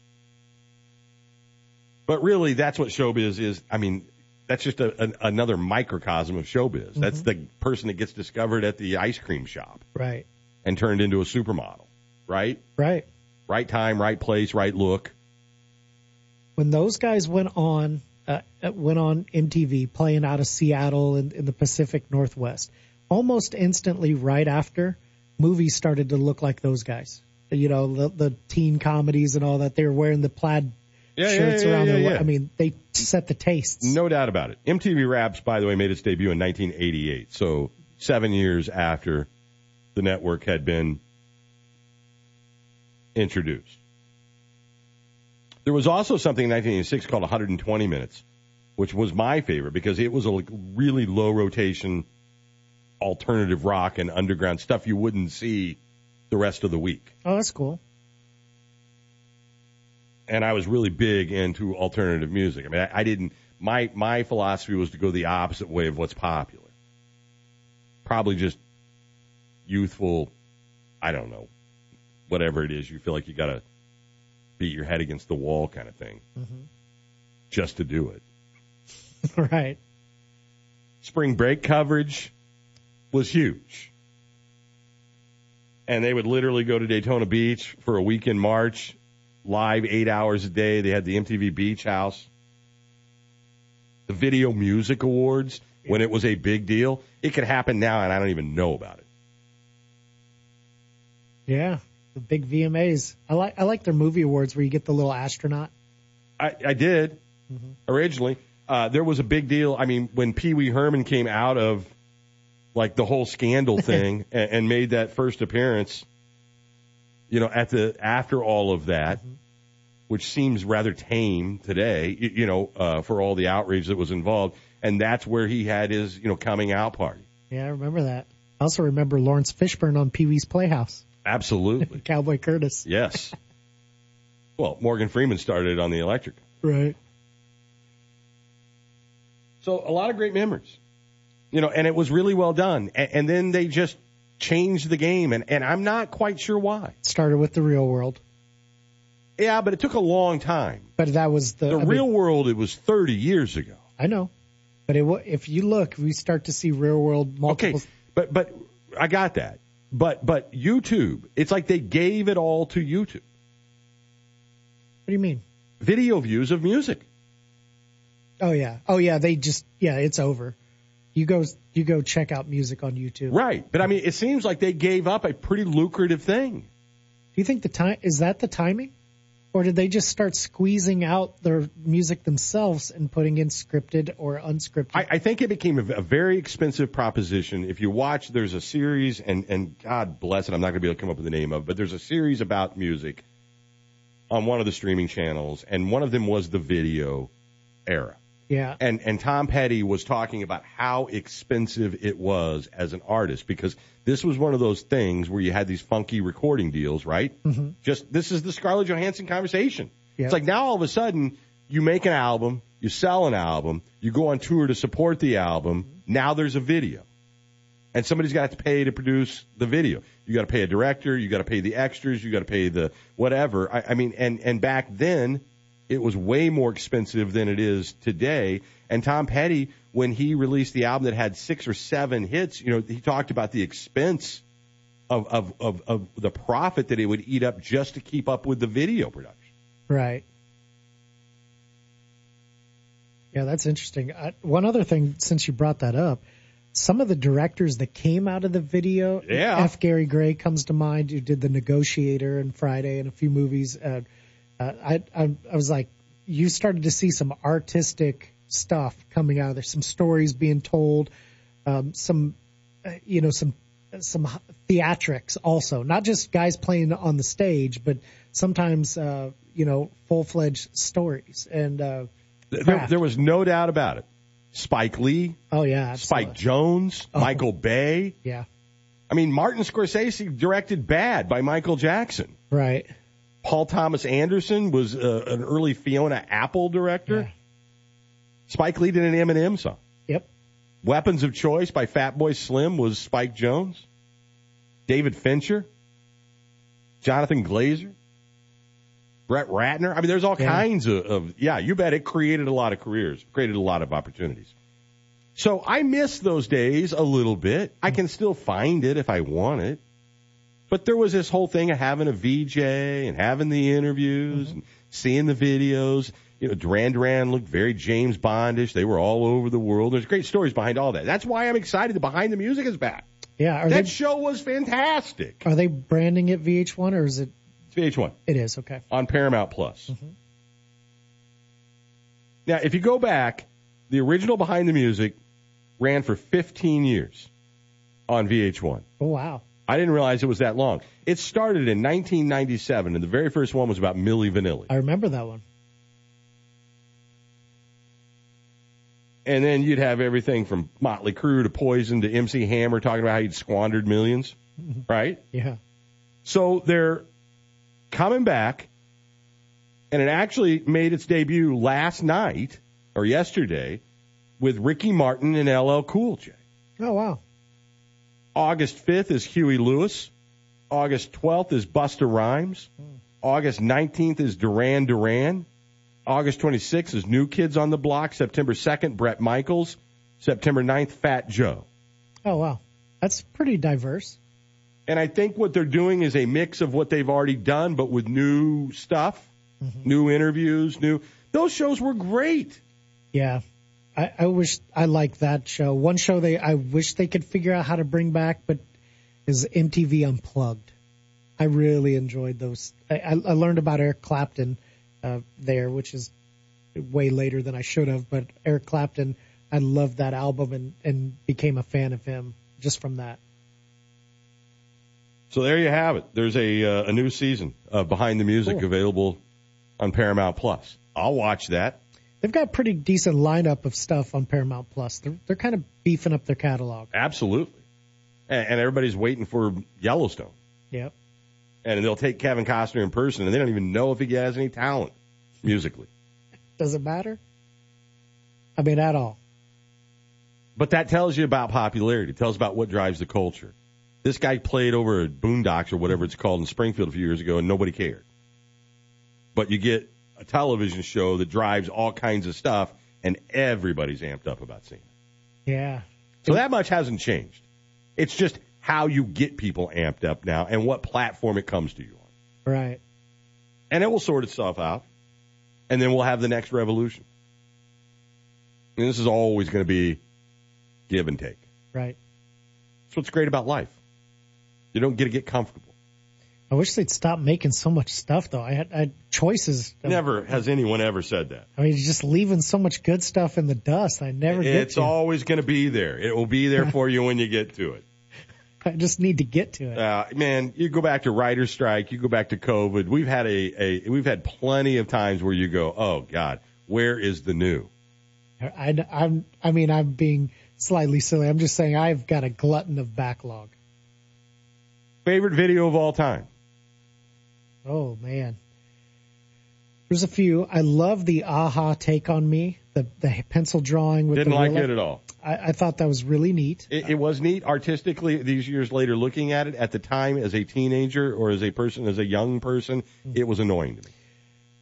But really, that's what showbiz is. I mean, that's just a, an, another microcosm of showbiz. Mm-hmm. That's the person that gets discovered at the ice cream shop. Right. And turned into a supermodel. Right? Right. Right time, right place, right look. When those guys went on, uh, went on M T V playing out of Seattle in, in the Pacific Northwest, almost instantly right after, movies started to look like those guys. You know, the, the teen comedies and all that. They were wearing the plaid yeah, shirts yeah, yeah, around yeah, their yeah. waist. I mean, they set the tastes. No doubt about it. M T V Raps, by the way, made its debut in nineteen eighty-eight, so seven years after the network had been introduced. There was also something in nineteen eighty-six called one hundred twenty minutes, which was my favorite because it was a really low rotation alternative rock and underground stuff you wouldn't see the rest of the week. Oh, that's cool. And I was really big into alternative music. I mean, I, I didn't, my, my philosophy was to go the opposite way of what's popular. Probably just youthful, I don't know, whatever it is you feel like you got to beat your head against the wall kind of thing. Mm-hmm. Just to do it. Right. Spring break coverage was huge. And they would literally go to Daytona Beach for a week in March, live eight hours a day. They had the M T V Beach House. The Video Music Awards, when it was a big deal. It could happen now, and I don't even know about it. Yeah. The big V M As. I like I like their movie awards where you get the little astronaut. I, I did mm-hmm. originally. Uh, there was a big deal. I mean, when Pee Wee Herman came out of like the whole scandal thing and, and made that first appearance, you know, at the after all of that, mm-hmm. which seems rather tame today, you, you know, uh, for all the outrage that was involved, and that's where he had his, you know, coming out party. Yeah, I remember that. I also remember Lawrence Fishburne on Pee Wee's Playhouse. Absolutely. Cowboy Curtis. Yes. Well, Morgan Freeman started on the electric. Right. So a lot of great memories, you know, and it was really well done. And, and then they just changed the game, and, and I'm not quite sure why. Started with The Real World. Yeah, but it took a long time. But that was the... The I Real mean, World, it was thirty years ago. I know. But it, if you look, we start to see Real World multiple... Okay, but, but I got that. But but YouTube, it's like they gave it all to YouTube. What do you mean? Video views of music. Oh yeah, oh yeah. They just yeah, it's over. You go you go check out music on YouTube. Right, but I mean, it seems like they gave up a pretty lucrative thing. Do you think the time is that the timing, or did they just start squeezing out their music themselves and putting in scripted or unscripted? I, I think it became a, a very expensive proposition. If you watch, there's a series, and, and God bless it, I'm not going to be able to come up with the name of it, but there's a series about music on one of the streaming channels, and one of them was the video era. Yeah. And and Tom Petty was talking about how expensive it was as an artist, because this was one of those things where you had these funky recording deals, right? Mm-hmm. Just this is the Scarlett Johansson conversation. Yep. It's like now all of a sudden you make an album, you sell an album, you go on tour to support the album. Mm-hmm. Now there's a video, and somebody's got to pay to produce the video. You got to pay a director, you got to pay the extras, you got to pay the whatever. I, I mean, and and back then, it was way more expensive than it is today. And Tom Petty, when he released the album that had six or seven hits, you know, he talked about the expense of, of, of, of the profit that it would eat up just to keep up with the video production. Right. Yeah, that's interesting. I, one other thing, since you brought that up, some of the directors that came out of the video, yeah. F. Gary Gray comes to mind, who did The Negotiator and Friday and a few movies. Uh, uh, I, I I was like, you started to see some artistic stuff coming out of there, some stories being told, um, some, uh, you know, some some theatrics also, not just guys playing on the stage, but sometimes, uh, you know, full-fledged stories. And uh, there, there was no doubt about it. Spike Lee. Oh, yeah. Absolutely. Spike Jones. Oh. Michael Bay. Yeah. I mean, Martin Scorsese directed Bad by Michael Jackson. Right. Paul Thomas Anderson was uh, an early Fiona Apple director. Yeah. Spike Lee did an Eminem song. Yep. Weapons of Choice by Fatboy Slim was Spike Jones. David Fincher. Jonathan Glazer. Brett Ratner. I mean, there's all yeah. kinds of, of, yeah, you bet it created a lot of careers, created a lot of opportunities. So I miss those days a little bit. I can still find it if I want it. But there was this whole thing of having a V J and having the interviews mm-hmm. and seeing the videos. You know, Duran Duran looked very James Bondish. They were all over the world. There's great stories behind all that. That's why I'm excited that Behind the Music is back. Yeah. Are that they, show was fantastic. Are they branding it V H one or is it? It's V H one. It is, okay. On Paramount Plus. Mm-hmm. Now, if you go back, the original Behind the Music ran for fifteen years on V H one. Oh, wow. I didn't realize it was that long. It started in nineteen ninety-seven, and the very first one was about Milli Vanilli. I remember that one. And then you'd have everything from Motley Crue to Poison to M C Hammer talking about how he'd squandered millions, right? Yeah. So they're coming back, and it actually made its debut last night, or yesterday, with Ricky Martin and L L Cool J. Oh, wow. August fifth is Huey Lewis. August twelfth is Busta Rhymes. Mm. August nineteenth is Duran Duran. August twenty-sixth is New Kids on the Block. September second, Bret Michaels. September ninth, Fat Joe. Oh, wow. That's pretty diverse. And I think what they're doing is a mix of what they've already done, but with new stuff, mm-hmm. new interviews, new. Those shows were great. Yeah. I, I wish I liked that show. One show they I wish they could figure out how to bring back, but is M T V Unplugged. I really enjoyed those. I, I learned about Eric Clapton uh, there, which is way later than I should have. But Eric Clapton, I loved that album and, and became a fan of him just from that. So there you have it. There's a uh, a new season of Behind the Music cool. available on Paramount Plus. I'll watch that. They've got a pretty decent lineup of stuff on Paramount Plus. They're they're kind of beefing up their catalog. Absolutely. And, and everybody's waiting for Yellowstone. Yep. And they'll take Kevin Costner in person, and they don't even know if he has any talent musically. Does it matter? I mean, at all. But that tells you about popularity. It tells about what drives the culture. This guy played over at Boondocks or whatever it's called in Springfield a few years ago, and nobody cared. But you get a television show that drives all kinds of stuff, and everybody's amped up about seeing it. Yeah. So that much hasn't changed. It's just how you get people amped up now and what platform it comes to you on. Right. And it will sort itself out, and then we'll have the next revolution. And this is always going to be give and take. Right. That's what's great about life. You don't get to get comfortable. I wish they'd stop making so much stuff, though. I had, I had choices. Never has anyone ever said that. I mean, you're just leaving so much good stuff in the dust. I never get to. It's always going to be there. It will be there for you when you get to it. I just need to get to it. Uh, man, you go back to writer's strike. You go back to COVID. We've had a, a we've had plenty of times where you go, oh God, where is the new? I, I'm, I mean, I'm being slightly silly. I'm just saying I've got a glutton of backlog. Favorite video of all time? Oh, man. There's a few. I love the Aha Take on Me, the the pencil drawing with Didn't the like ruler. it at all. I, I thought that was really neat. It, it was neat artistically. These years later, looking at it at the time as a teenager or as a person, as a young person, it was annoying to me.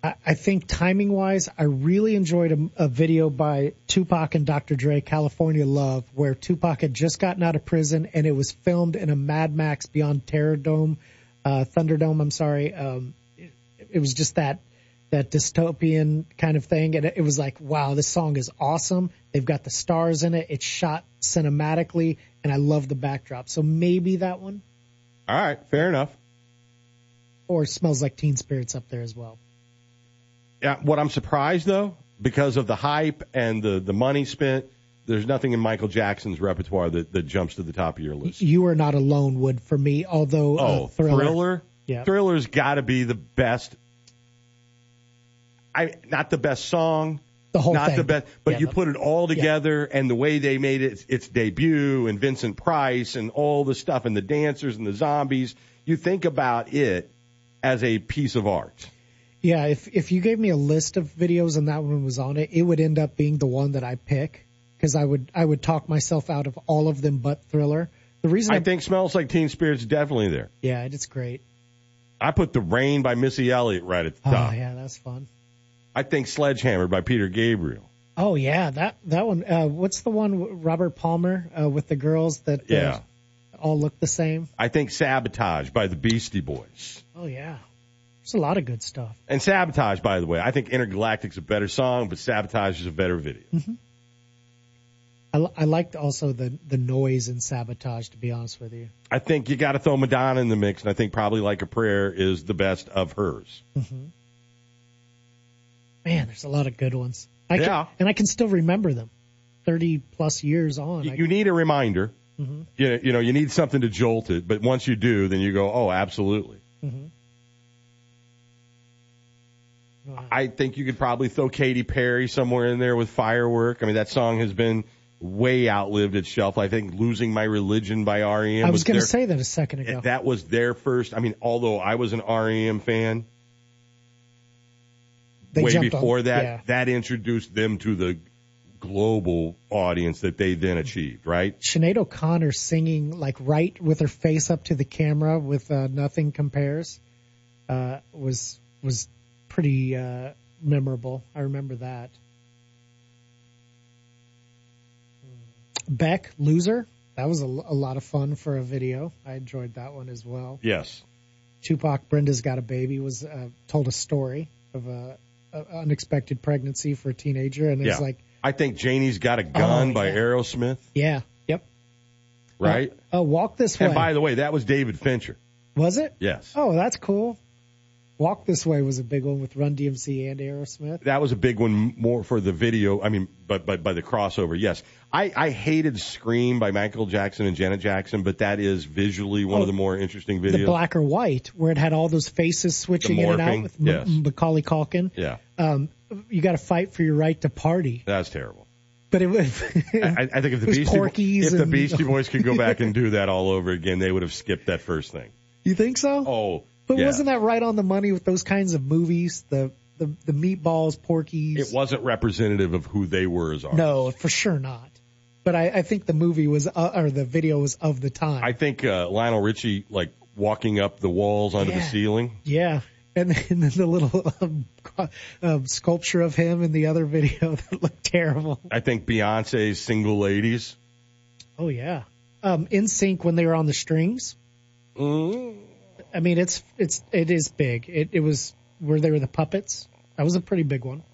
I, I think timing-wise, I really enjoyed a, a video by Tupac and Doctor Dre, California Love, where Tupac had just gotten out of prison, and it was filmed in a Mad Max Beyond Terror Dome, uh, Thunderdome, I'm sorry. Um, it, it was just that that dystopian kind of thing, and it, it was like, wow, this song is awesome. They've got the stars in it. It's shot cinematically, and I love the backdrop. So maybe that one. All right, fair enough. Or Smells Like Teen Spirit's up there as well. Yeah, what I'm surprised, though, because of the hype and the, the money spent, there's nothing in Michael Jackson's repertoire that, that jumps to the top of your list. You Are Not Alone would for me, although oh, uh, Thriller. Thriller? Yeah. Thriller's got to be the best. I Not the best song. The whole Not thing. the best, but Yeah, you the- put it all together, and the way they made it, its debut, and Vincent Price, and all the stuff, and the dancers, and the zombies, you think about it as a piece of art. Yeah, if if you gave me a list of videos and that one was on it, it would end up being the one that I pick because I would I would talk myself out of all of them but Thriller. The reason I I, think Smells Like Teen Spirit's definitely there. yeah, it's great. I put The Rain by Missy Elliott right at the top. Oh yeah, that's fun. I think Sledgehammer by Peter Gabriel. Oh yeah, that that one. Uh, what's the one with Robert Palmer uh, with the girls that uh, Yeah. all look the same? I think Sabotage by the Beastie Boys. Oh yeah, there's a lot of good stuff. And Sabotage, by the way, I think Intergalactic's a better song, but Sabotage is a better video. Mm-hmm. I, li- I liked also the the noise in Sabotage. To be honest with you. I think you got to throw Madonna in the mix, and I think probably Like a Prayer is the best of hers. Mm-hmm. Man, there's a lot of good ones. I Yeah. can, and I can still remember them, thirty plus years on. You, I, you need a reminder. Mhm. You, you know, you need something to jolt it, but once you do, then you go, oh, absolutely. Mhm. I think you could probably throw Katy Perry somewhere in there with Firework. I mean, that song has been way outlived its shelf. I think Losing My Religion by R E M I was going to their- say that a second ago. That was their first. I mean, although I was an R E M fan, They way jumped on- before that, yeah. that introduced them to the global audience that they then achieved, right? Sinead O'Connor singing like right with her face up to the camera with uh, Nothing Compares uh, was was pretty uh, memorable. I remember that. Beck, Loser. That was a, a lot of fun for a video. I enjoyed that one as well. Yes. Tupac, Brenda's Got a Baby was uh, told a story of a, a unexpected pregnancy for a teenager, and it Yeah. was like, I think Janie's Got a Gun Oh, by yeah. Aerosmith, yeah, yep. right? Uh, uh, Walk This Way. And by the way, that was David Fincher. Was it? Yes. Oh, that's cool. Walk This Way was a big one with Run D M C and Aerosmith. That was a big one more for the video. I mean, but but by the crossover, yes. I, I hated Scream by Michael Jackson and Janet Jackson, but that is visually one Oh, of the more interesting videos. The black or white, where it had all those faces switching in and out morphing, with M- yes. Macaulay Culkin. Yeah, Um, you got to fight for your right to party. that's terrible. But it was. I, I think if the It was Beastie Porky's if the and- Beastie Boys could go back and do that all over again, they would have skipped that first thing. You think so? Oh, But yeah. wasn't that right on the money with those kinds of movies? The the, the meatballs, Porky's. It wasn't representative of who they were as artists. No, for sure not. But I, I think the movie was, uh, or the video was of the time. I think uh, Lionel Richie, like walking up the walls onto the Yeah. ceiling. Yeah. And then, and then the little um, um, sculpture of him in the other video that looked terrible. I think Beyonce's Single Ladies. Oh, yeah. Um, In Sync when they were on the strings. Mm. I mean, it's it's it is big. It it was where they were the puppets. That was a pretty big one.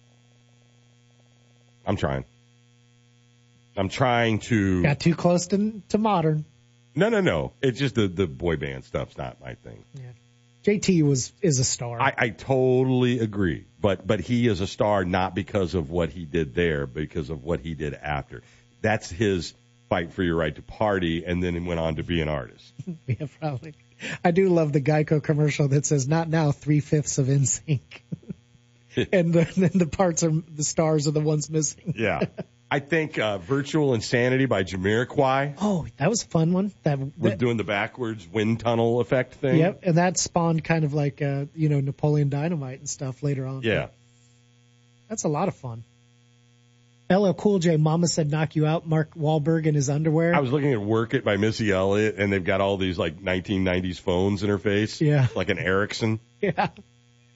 I'm trying. I'm trying to. Got too close to to modern. No, no, no. It's just the, the boy band stuff's not my thing. J T was is a star. I, I totally agree. But but he is a star not because of what he did there, but because of what he did after. That's his fight for your right to party, and then he went on to be an artist. Yeah, probably. I do love the Geico commercial that says "Not now, three fifths of N Sync," and the, then the parts are the stars are the ones missing. Yeah. I think uh, Virtual Insanity by Jamiroquai. Oh, that was a fun one. That, We're that doing the backwards wind tunnel effect thing. Yep, and that spawned kind of like uh, you know Napoleon Dynamite and stuff later on. Yeah. That's a lot of fun. L L Cool J, Mama Said Knock You Out, Mark Wahlberg in his underwear. I was looking at Work It by Missy Elliott, and they've got all these like nineteen nineties phones in her face. Yeah. Like an Ericsson. Yeah.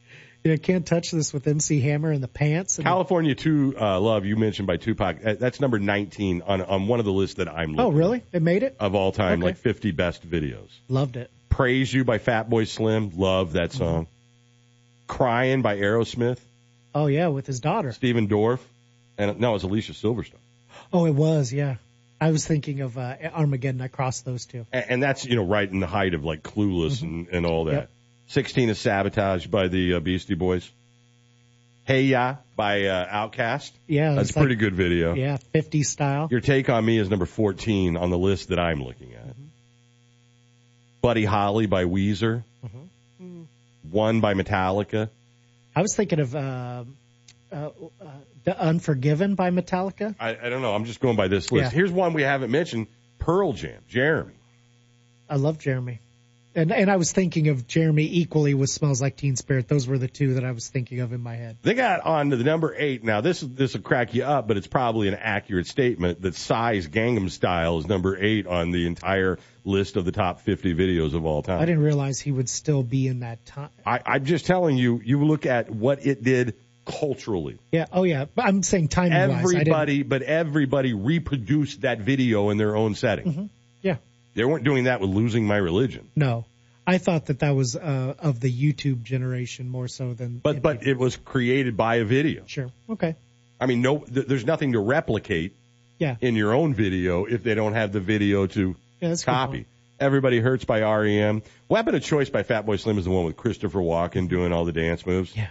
You can't touch this with M C Hammer and the pants. And California two uh, Love, you mentioned by Tupac. That's number nineteen on on one of the lists that I'm looking Oh, really? It made it? of all time, Okay. like fifty best videos. Loved it. Praise You by Fatboy Slim. Love that song. Mm-hmm. Crying by Aerosmith. Oh, yeah, with his daughter. Stephen Dorff. And no, it was Alicia Silverstone. Oh, it was, yeah. I was thinking of uh, Armageddon. I crossed those two. And, and that's, you know, right in the height of like Clueless Mm-hmm. and, and all that. Yep. sixteen is Sabotage by the uh, Beastie Boys. Hey Ya by uh, Outkast. Yeah. That's it's a pretty like- good video. Yeah, fifties style. Your Take on Me is number fourteen on the list that I'm looking at. Mm-hmm. Buddy Holly by Weezer. Mm-hmm. One by Metallica. I was thinking of uh, uh, uh, The Unforgiven by Metallica. I, I don't know. I'm just going by this list. Yeah. Here's one we haven't mentioned. Pearl Jam. Jeremy. I love Jeremy. And and I was thinking of Jeremy equally with Smells Like Teen Spirit. Those were the two that I was thinking of in my head. They got on to the number eight. Now, this this will crack you up, but it's probably an accurate statement that Psy's Gangnam Style is number eight on the entire list of the top fifty videos of all time. I didn't realize he would still be in that time. I, I'm just telling you, you look at what it did culturally. Yeah. Oh, yeah. But I'm saying timing wise. Everybody, but everybody reproduced that video in their own setting. Mm-hmm. Yeah. They weren't doing that with Losing My Religion. No. I thought that that was uh, of the YouTube generation more so than. But but it was created by a video. Sure. Okay. I mean, no, th- there's nothing to replicate Yeah. in your own video if they don't have the video to Yeah, that's a good copy. point. Everybody Hurts by R E M. Weapon of Choice by Fatboy Slim is the one with Christopher Walken doing all the dance moves. Yeah.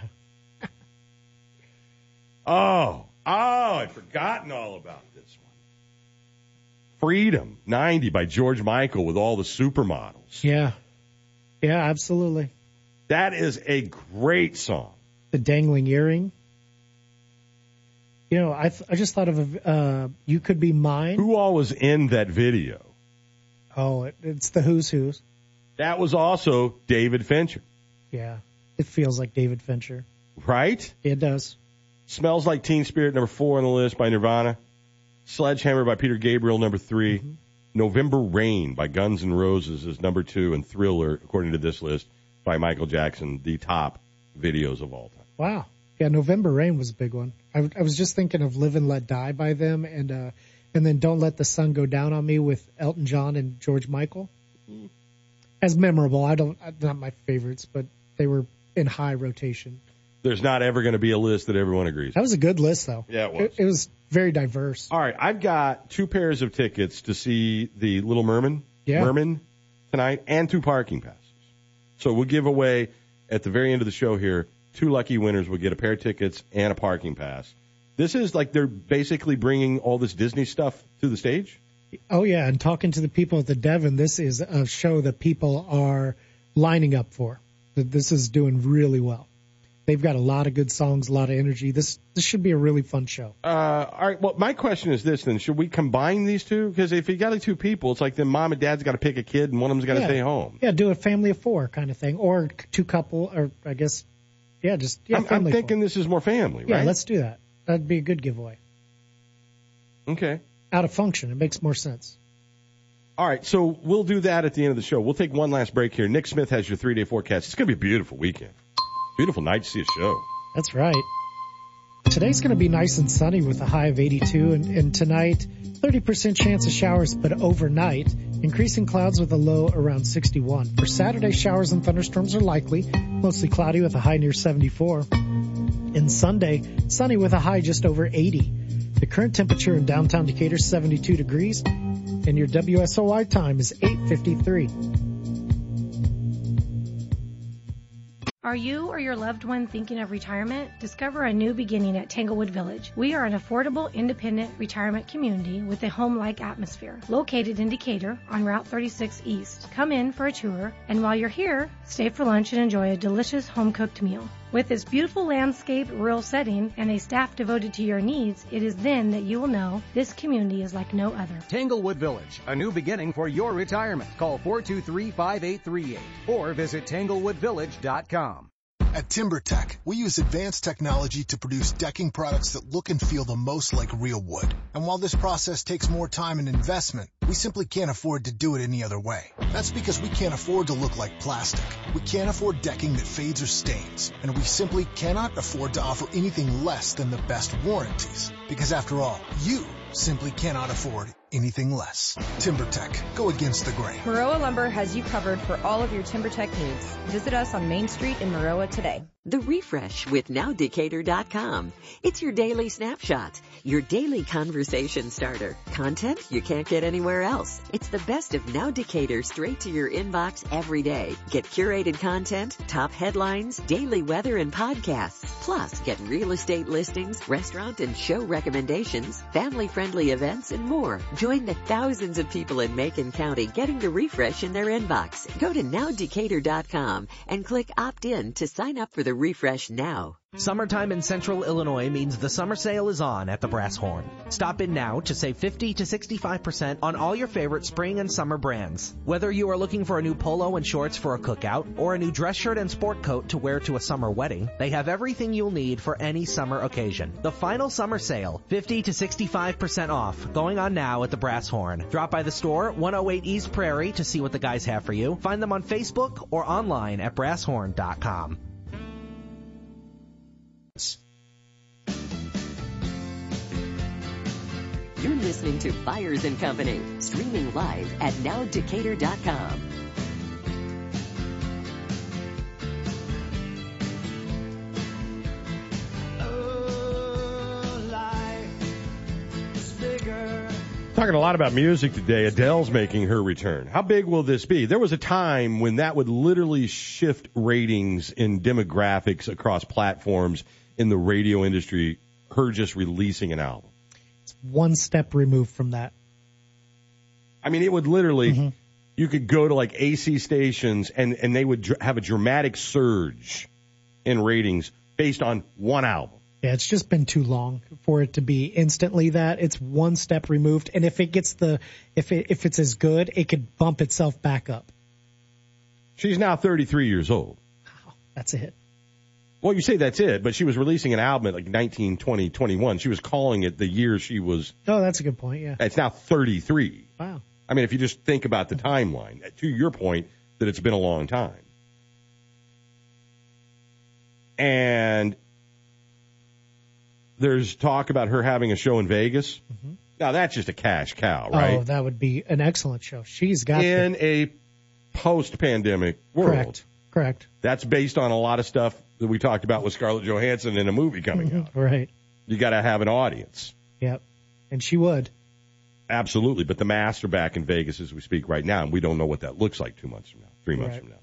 Oh, oh, I'd forgotten all about this one. Freedom, ninety by George Michael with all the supermodels. Yeah. Yeah, absolutely. That is a great song. The Dangling Earring. You know, I th- I just thought of a, uh, You Could Be Mine. Who all was in that video? Oh, it, it's the Who's Who's. That was also David Fincher. Yeah. It feels like David Fincher. Right? It does. Smells Like Teen Spirit, number four on the list by Nirvana. Sledgehammer by Peter Gabriel, number three. Mm-hmm. November Rain by Guns N' Roses is number two. And Thriller, according to this list, by Michael Jackson, the top videos of all time. Wow. Yeah, November Rain was a big one. I, I was just thinking of Live and Let Die by them, and uh, and then Don't Let the Sun Go Down on Me with Elton John and George Michael. As memorable, I don't, not my favorites, but they were in high rotation. There's not ever going to be a list that everyone agrees. That was a good list, though. Yeah, it was. It, it was very diverse. All right, I've got two pairs of tickets to see the Little Merman, Yeah. Merman tonight, and two parking passes. So we'll give away at the very end of the show here. Two lucky winners will get a pair of tickets and a parking pass. This is like they're basically bringing all this Disney stuff to the stage. Oh, yeah, and talking to the people at the Devon, this is a show that people are lining up for. This is doing really well. They've got a lot of good songs, a lot of energy. This this should be a really fun show. Uh, all right. Well, my question is this then: should we combine these two? Because if you got the two people, it's like then mom and dad's got to pick a kid, and one of them's got to Yeah. stay home. Yeah, do a family of four kind of thing, or two couple, or I guess, yeah, just yeah. I'm, I'm family of thinking four. this is more family, Yeah, right? let's do that. That'd be a good giveaway. Okay. Out of function, it makes more sense. All right, so we'll do that at the end of the show. We'll take one last break here. Nick Smith has your three-day forecast. It's going to be a beautiful weekend. Beautiful night to see a show. That's right. Today's going to be nice and sunny with a high of eighty-two, and, and tonight, thirty percent chance of showers, but overnight, increasing clouds with a low around sixty-one. For Saturday, showers and thunderstorms are likely, mostly cloudy with a high near seventy-four. And Sunday, sunny with a high just over eighty. The current temperature in downtown Decatur is seventy-two degrees, and your W S O I time is eight fifty-three. Are you or your loved one thinking of retirement? Discover a new beginning at Tanglewood Village. We are an affordable, independent retirement community with a home-like atmosphere. Located in Decatur on Route thirty-six East. Come in for a tour, and while you're here, stay for lunch and enjoy a delicious home-cooked meal. With its beautiful landscape, rural setting, and a staff devoted to your needs, it is then that you will know this community is like no other. Tanglewood Village, a new beginning for your retirement. Call four two three, five eight three eight or visit tanglewood village dot com. At TimberTech, we use advanced technology to produce decking products that look and feel the most like real wood. And while this process takes more time and investment, we simply can't afford to do it any other way. That's because we can't afford to look like plastic. We can't afford decking that fades or stains. And we simply cannot afford to offer anything less than the best warranties. Because after all, you simply cannot afford anything less. TimberTech. Go against the grain. Maroa Lumber has you covered for all of your TimberTech needs. Visit us on Main Street in Maroa today. The Refresh with Now Decatur dot com. It's your daily snapshot, your daily conversation starter. Content you can't get anywhere else. It's the best of Now Decatur straight to your inbox every day. Get curated content, top headlines, daily weather, and podcasts. Plus, get real estate listings, restaurant and show recommendations, family-friendly events, and more. Join the thousands of people in Macon County getting the Refresh in their inbox. Go to Now Decatur dot com and click opt-in to sign up for the Refresh now. Summertime in Central Illinois means the summer sale is on at the Brass Horn. Stop in now to save fifty to sixty-five percent on all your favorite spring and summer brands. Whether you are looking for a new polo and shorts for a cookout or a new dress shirt and sport coat to wear to a summer wedding, they have everything you'll need for any summer occasion. The final summer sale, fifty to sixty-five percent off, going on now at the Brass Horn. Drop by the store, one oh eight East Prairie, to see what the guys have for you. Find them on Facebook or online at brass horn dot com. You're listening to Byers and Company, streaming live at Now Decatur dot com. Talking a lot about music today. Adele's making her return. How big will this be? There was a time when that would literally shift ratings in demographics across platforms in the radio industry, her just releasing an album. It's one step removed from that. I mean, it would literally, mm-hmm. you could go to like A C stations and, and they would dr- have a dramatic surge in ratings based on one album. Yeah, it's just been too long for it to be instantly that. It's one step removed. And if it gets the, if it, if it's as good, it could bump itself back up. She's now thirty-three years old. Wow, that's a hit. Well, you say that's it, but she was releasing an album at like nineteen, twenty, twenty-one. She was calling it the year she was. Oh, that's a good point, yeah. It's now thirty-three. Wow. I mean, if you just think about the timeline, to your point, that it's been a long time. And there's talk about her having a show in Vegas. Mm-hmm. Now, that's just a cash cow, right? Oh, that would be an excellent show. She's got In the... a post-pandemic world. Correct, correct. That's based on a lot of stuff that we talked about with Scarlett Johansson in a movie coming mm-hmm. out. Right. You got to have an audience. Yep, and she would. Absolutely, but the masks are back in Vegas as we speak right now, and we don't know what that looks like two months from now, three months right. from now.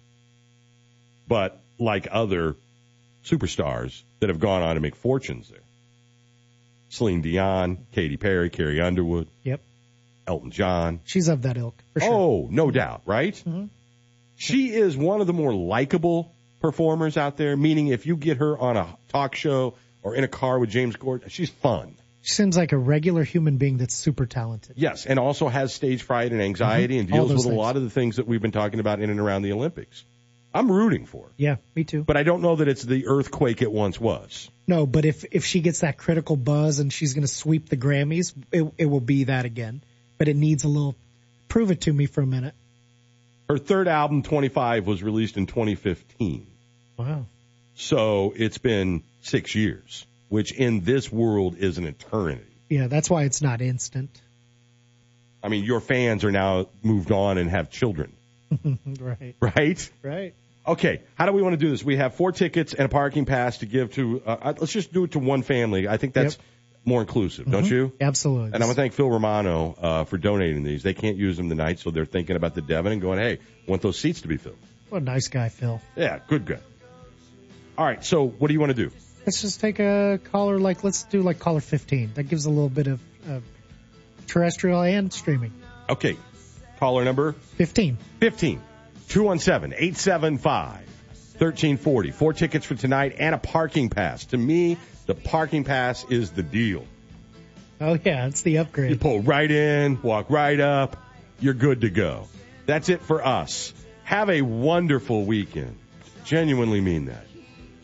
But like other superstars that have gone on to make fortunes there, Celine Dion, Katy Perry, Carrie Underwood, yep, Elton John. She's of that ilk, for sure. Oh, no doubt, right? Mm-hmm. She is one of the more likable performers out there, meaning if you get her on a talk show or in a car with James Corden, she's fun. She seems like a regular human being that's super talented. Yes, and also has stage fright and anxiety mm-hmm. and deals with things. a lot of the things that we've been talking about in and around the Olympics. I'm rooting for her. Yeah, me too. But I don't know that it's the earthquake it once was. No, but if, if she gets that critical buzz and she's going to sweep the Grammys, it, it will be that again. But it needs a little, prove it to me for a minute. Her third album, twenty-five, was released in twenty fifteen. Wow. So it's been six years, which in this world is an eternity. Yeah, that's why it's not instant. I mean, your fans are now moved on and have children. Right. Right? Right. Okay, how do we want to do this? We have four tickets and a parking pass to give to, uh, let's just do it to one family. I think that's yep. more inclusive, mm-hmm. don't you? Absolutely. And I'm going to thank Phil Romano uh, for donating these. They can't use them tonight, so they're thinking about the Devon and going, hey, want those seats to be filled. What a nice guy, Phil. Yeah, good guy. All right, so what do you want to do? Let's just take a caller, like, let's do like caller fifteen. That gives a little bit of uh, terrestrial and streaming. Okay, caller number? fifteen. fifteen. two one seven, eight seven five, one three four zero. Four tickets for tonight and a parking pass. To me, the parking pass is the deal. Oh, yeah, it's the upgrade. You pull right in, walk right up, you're good to go. That's it for us. Have a wonderful weekend. Genuinely mean that.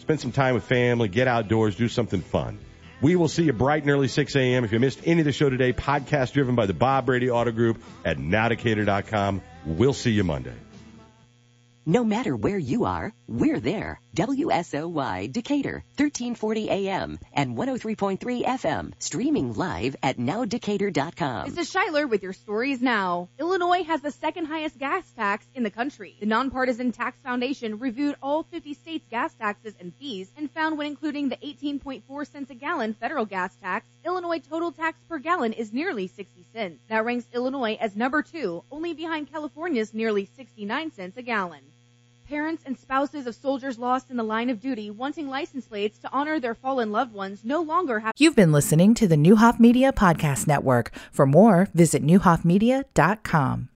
spend some time with family, get outdoors, do something fun. We will see you bright and early six a.m. If you missed any of the show today, podcast driven by the Bob Brady Auto Group at now decatur dot com. We'll see you Monday. No matter where you are, we're there. W S O Y Decatur, thirteen forty A M and one oh three point three F M, streaming live at now decatur dot com. This is Schuyler with your stories now. Illinois has the second highest gas tax in the country. The Nonpartisan Tax Foundation reviewed all fifty states' gas taxes and fees and found when including the eighteen point four cents a gallon federal gas tax, Illinois total tax per gallon is nearly sixty cents. That ranks Illinois as number two, only behind California's nearly sixty-nine cents a gallon. Parents and spouses of soldiers lost in the line of duty wanting license plates to honor their fallen loved ones no longer have... You've been listening to the Newhoff Media Podcast Network. For more, visit newhoff media dot com.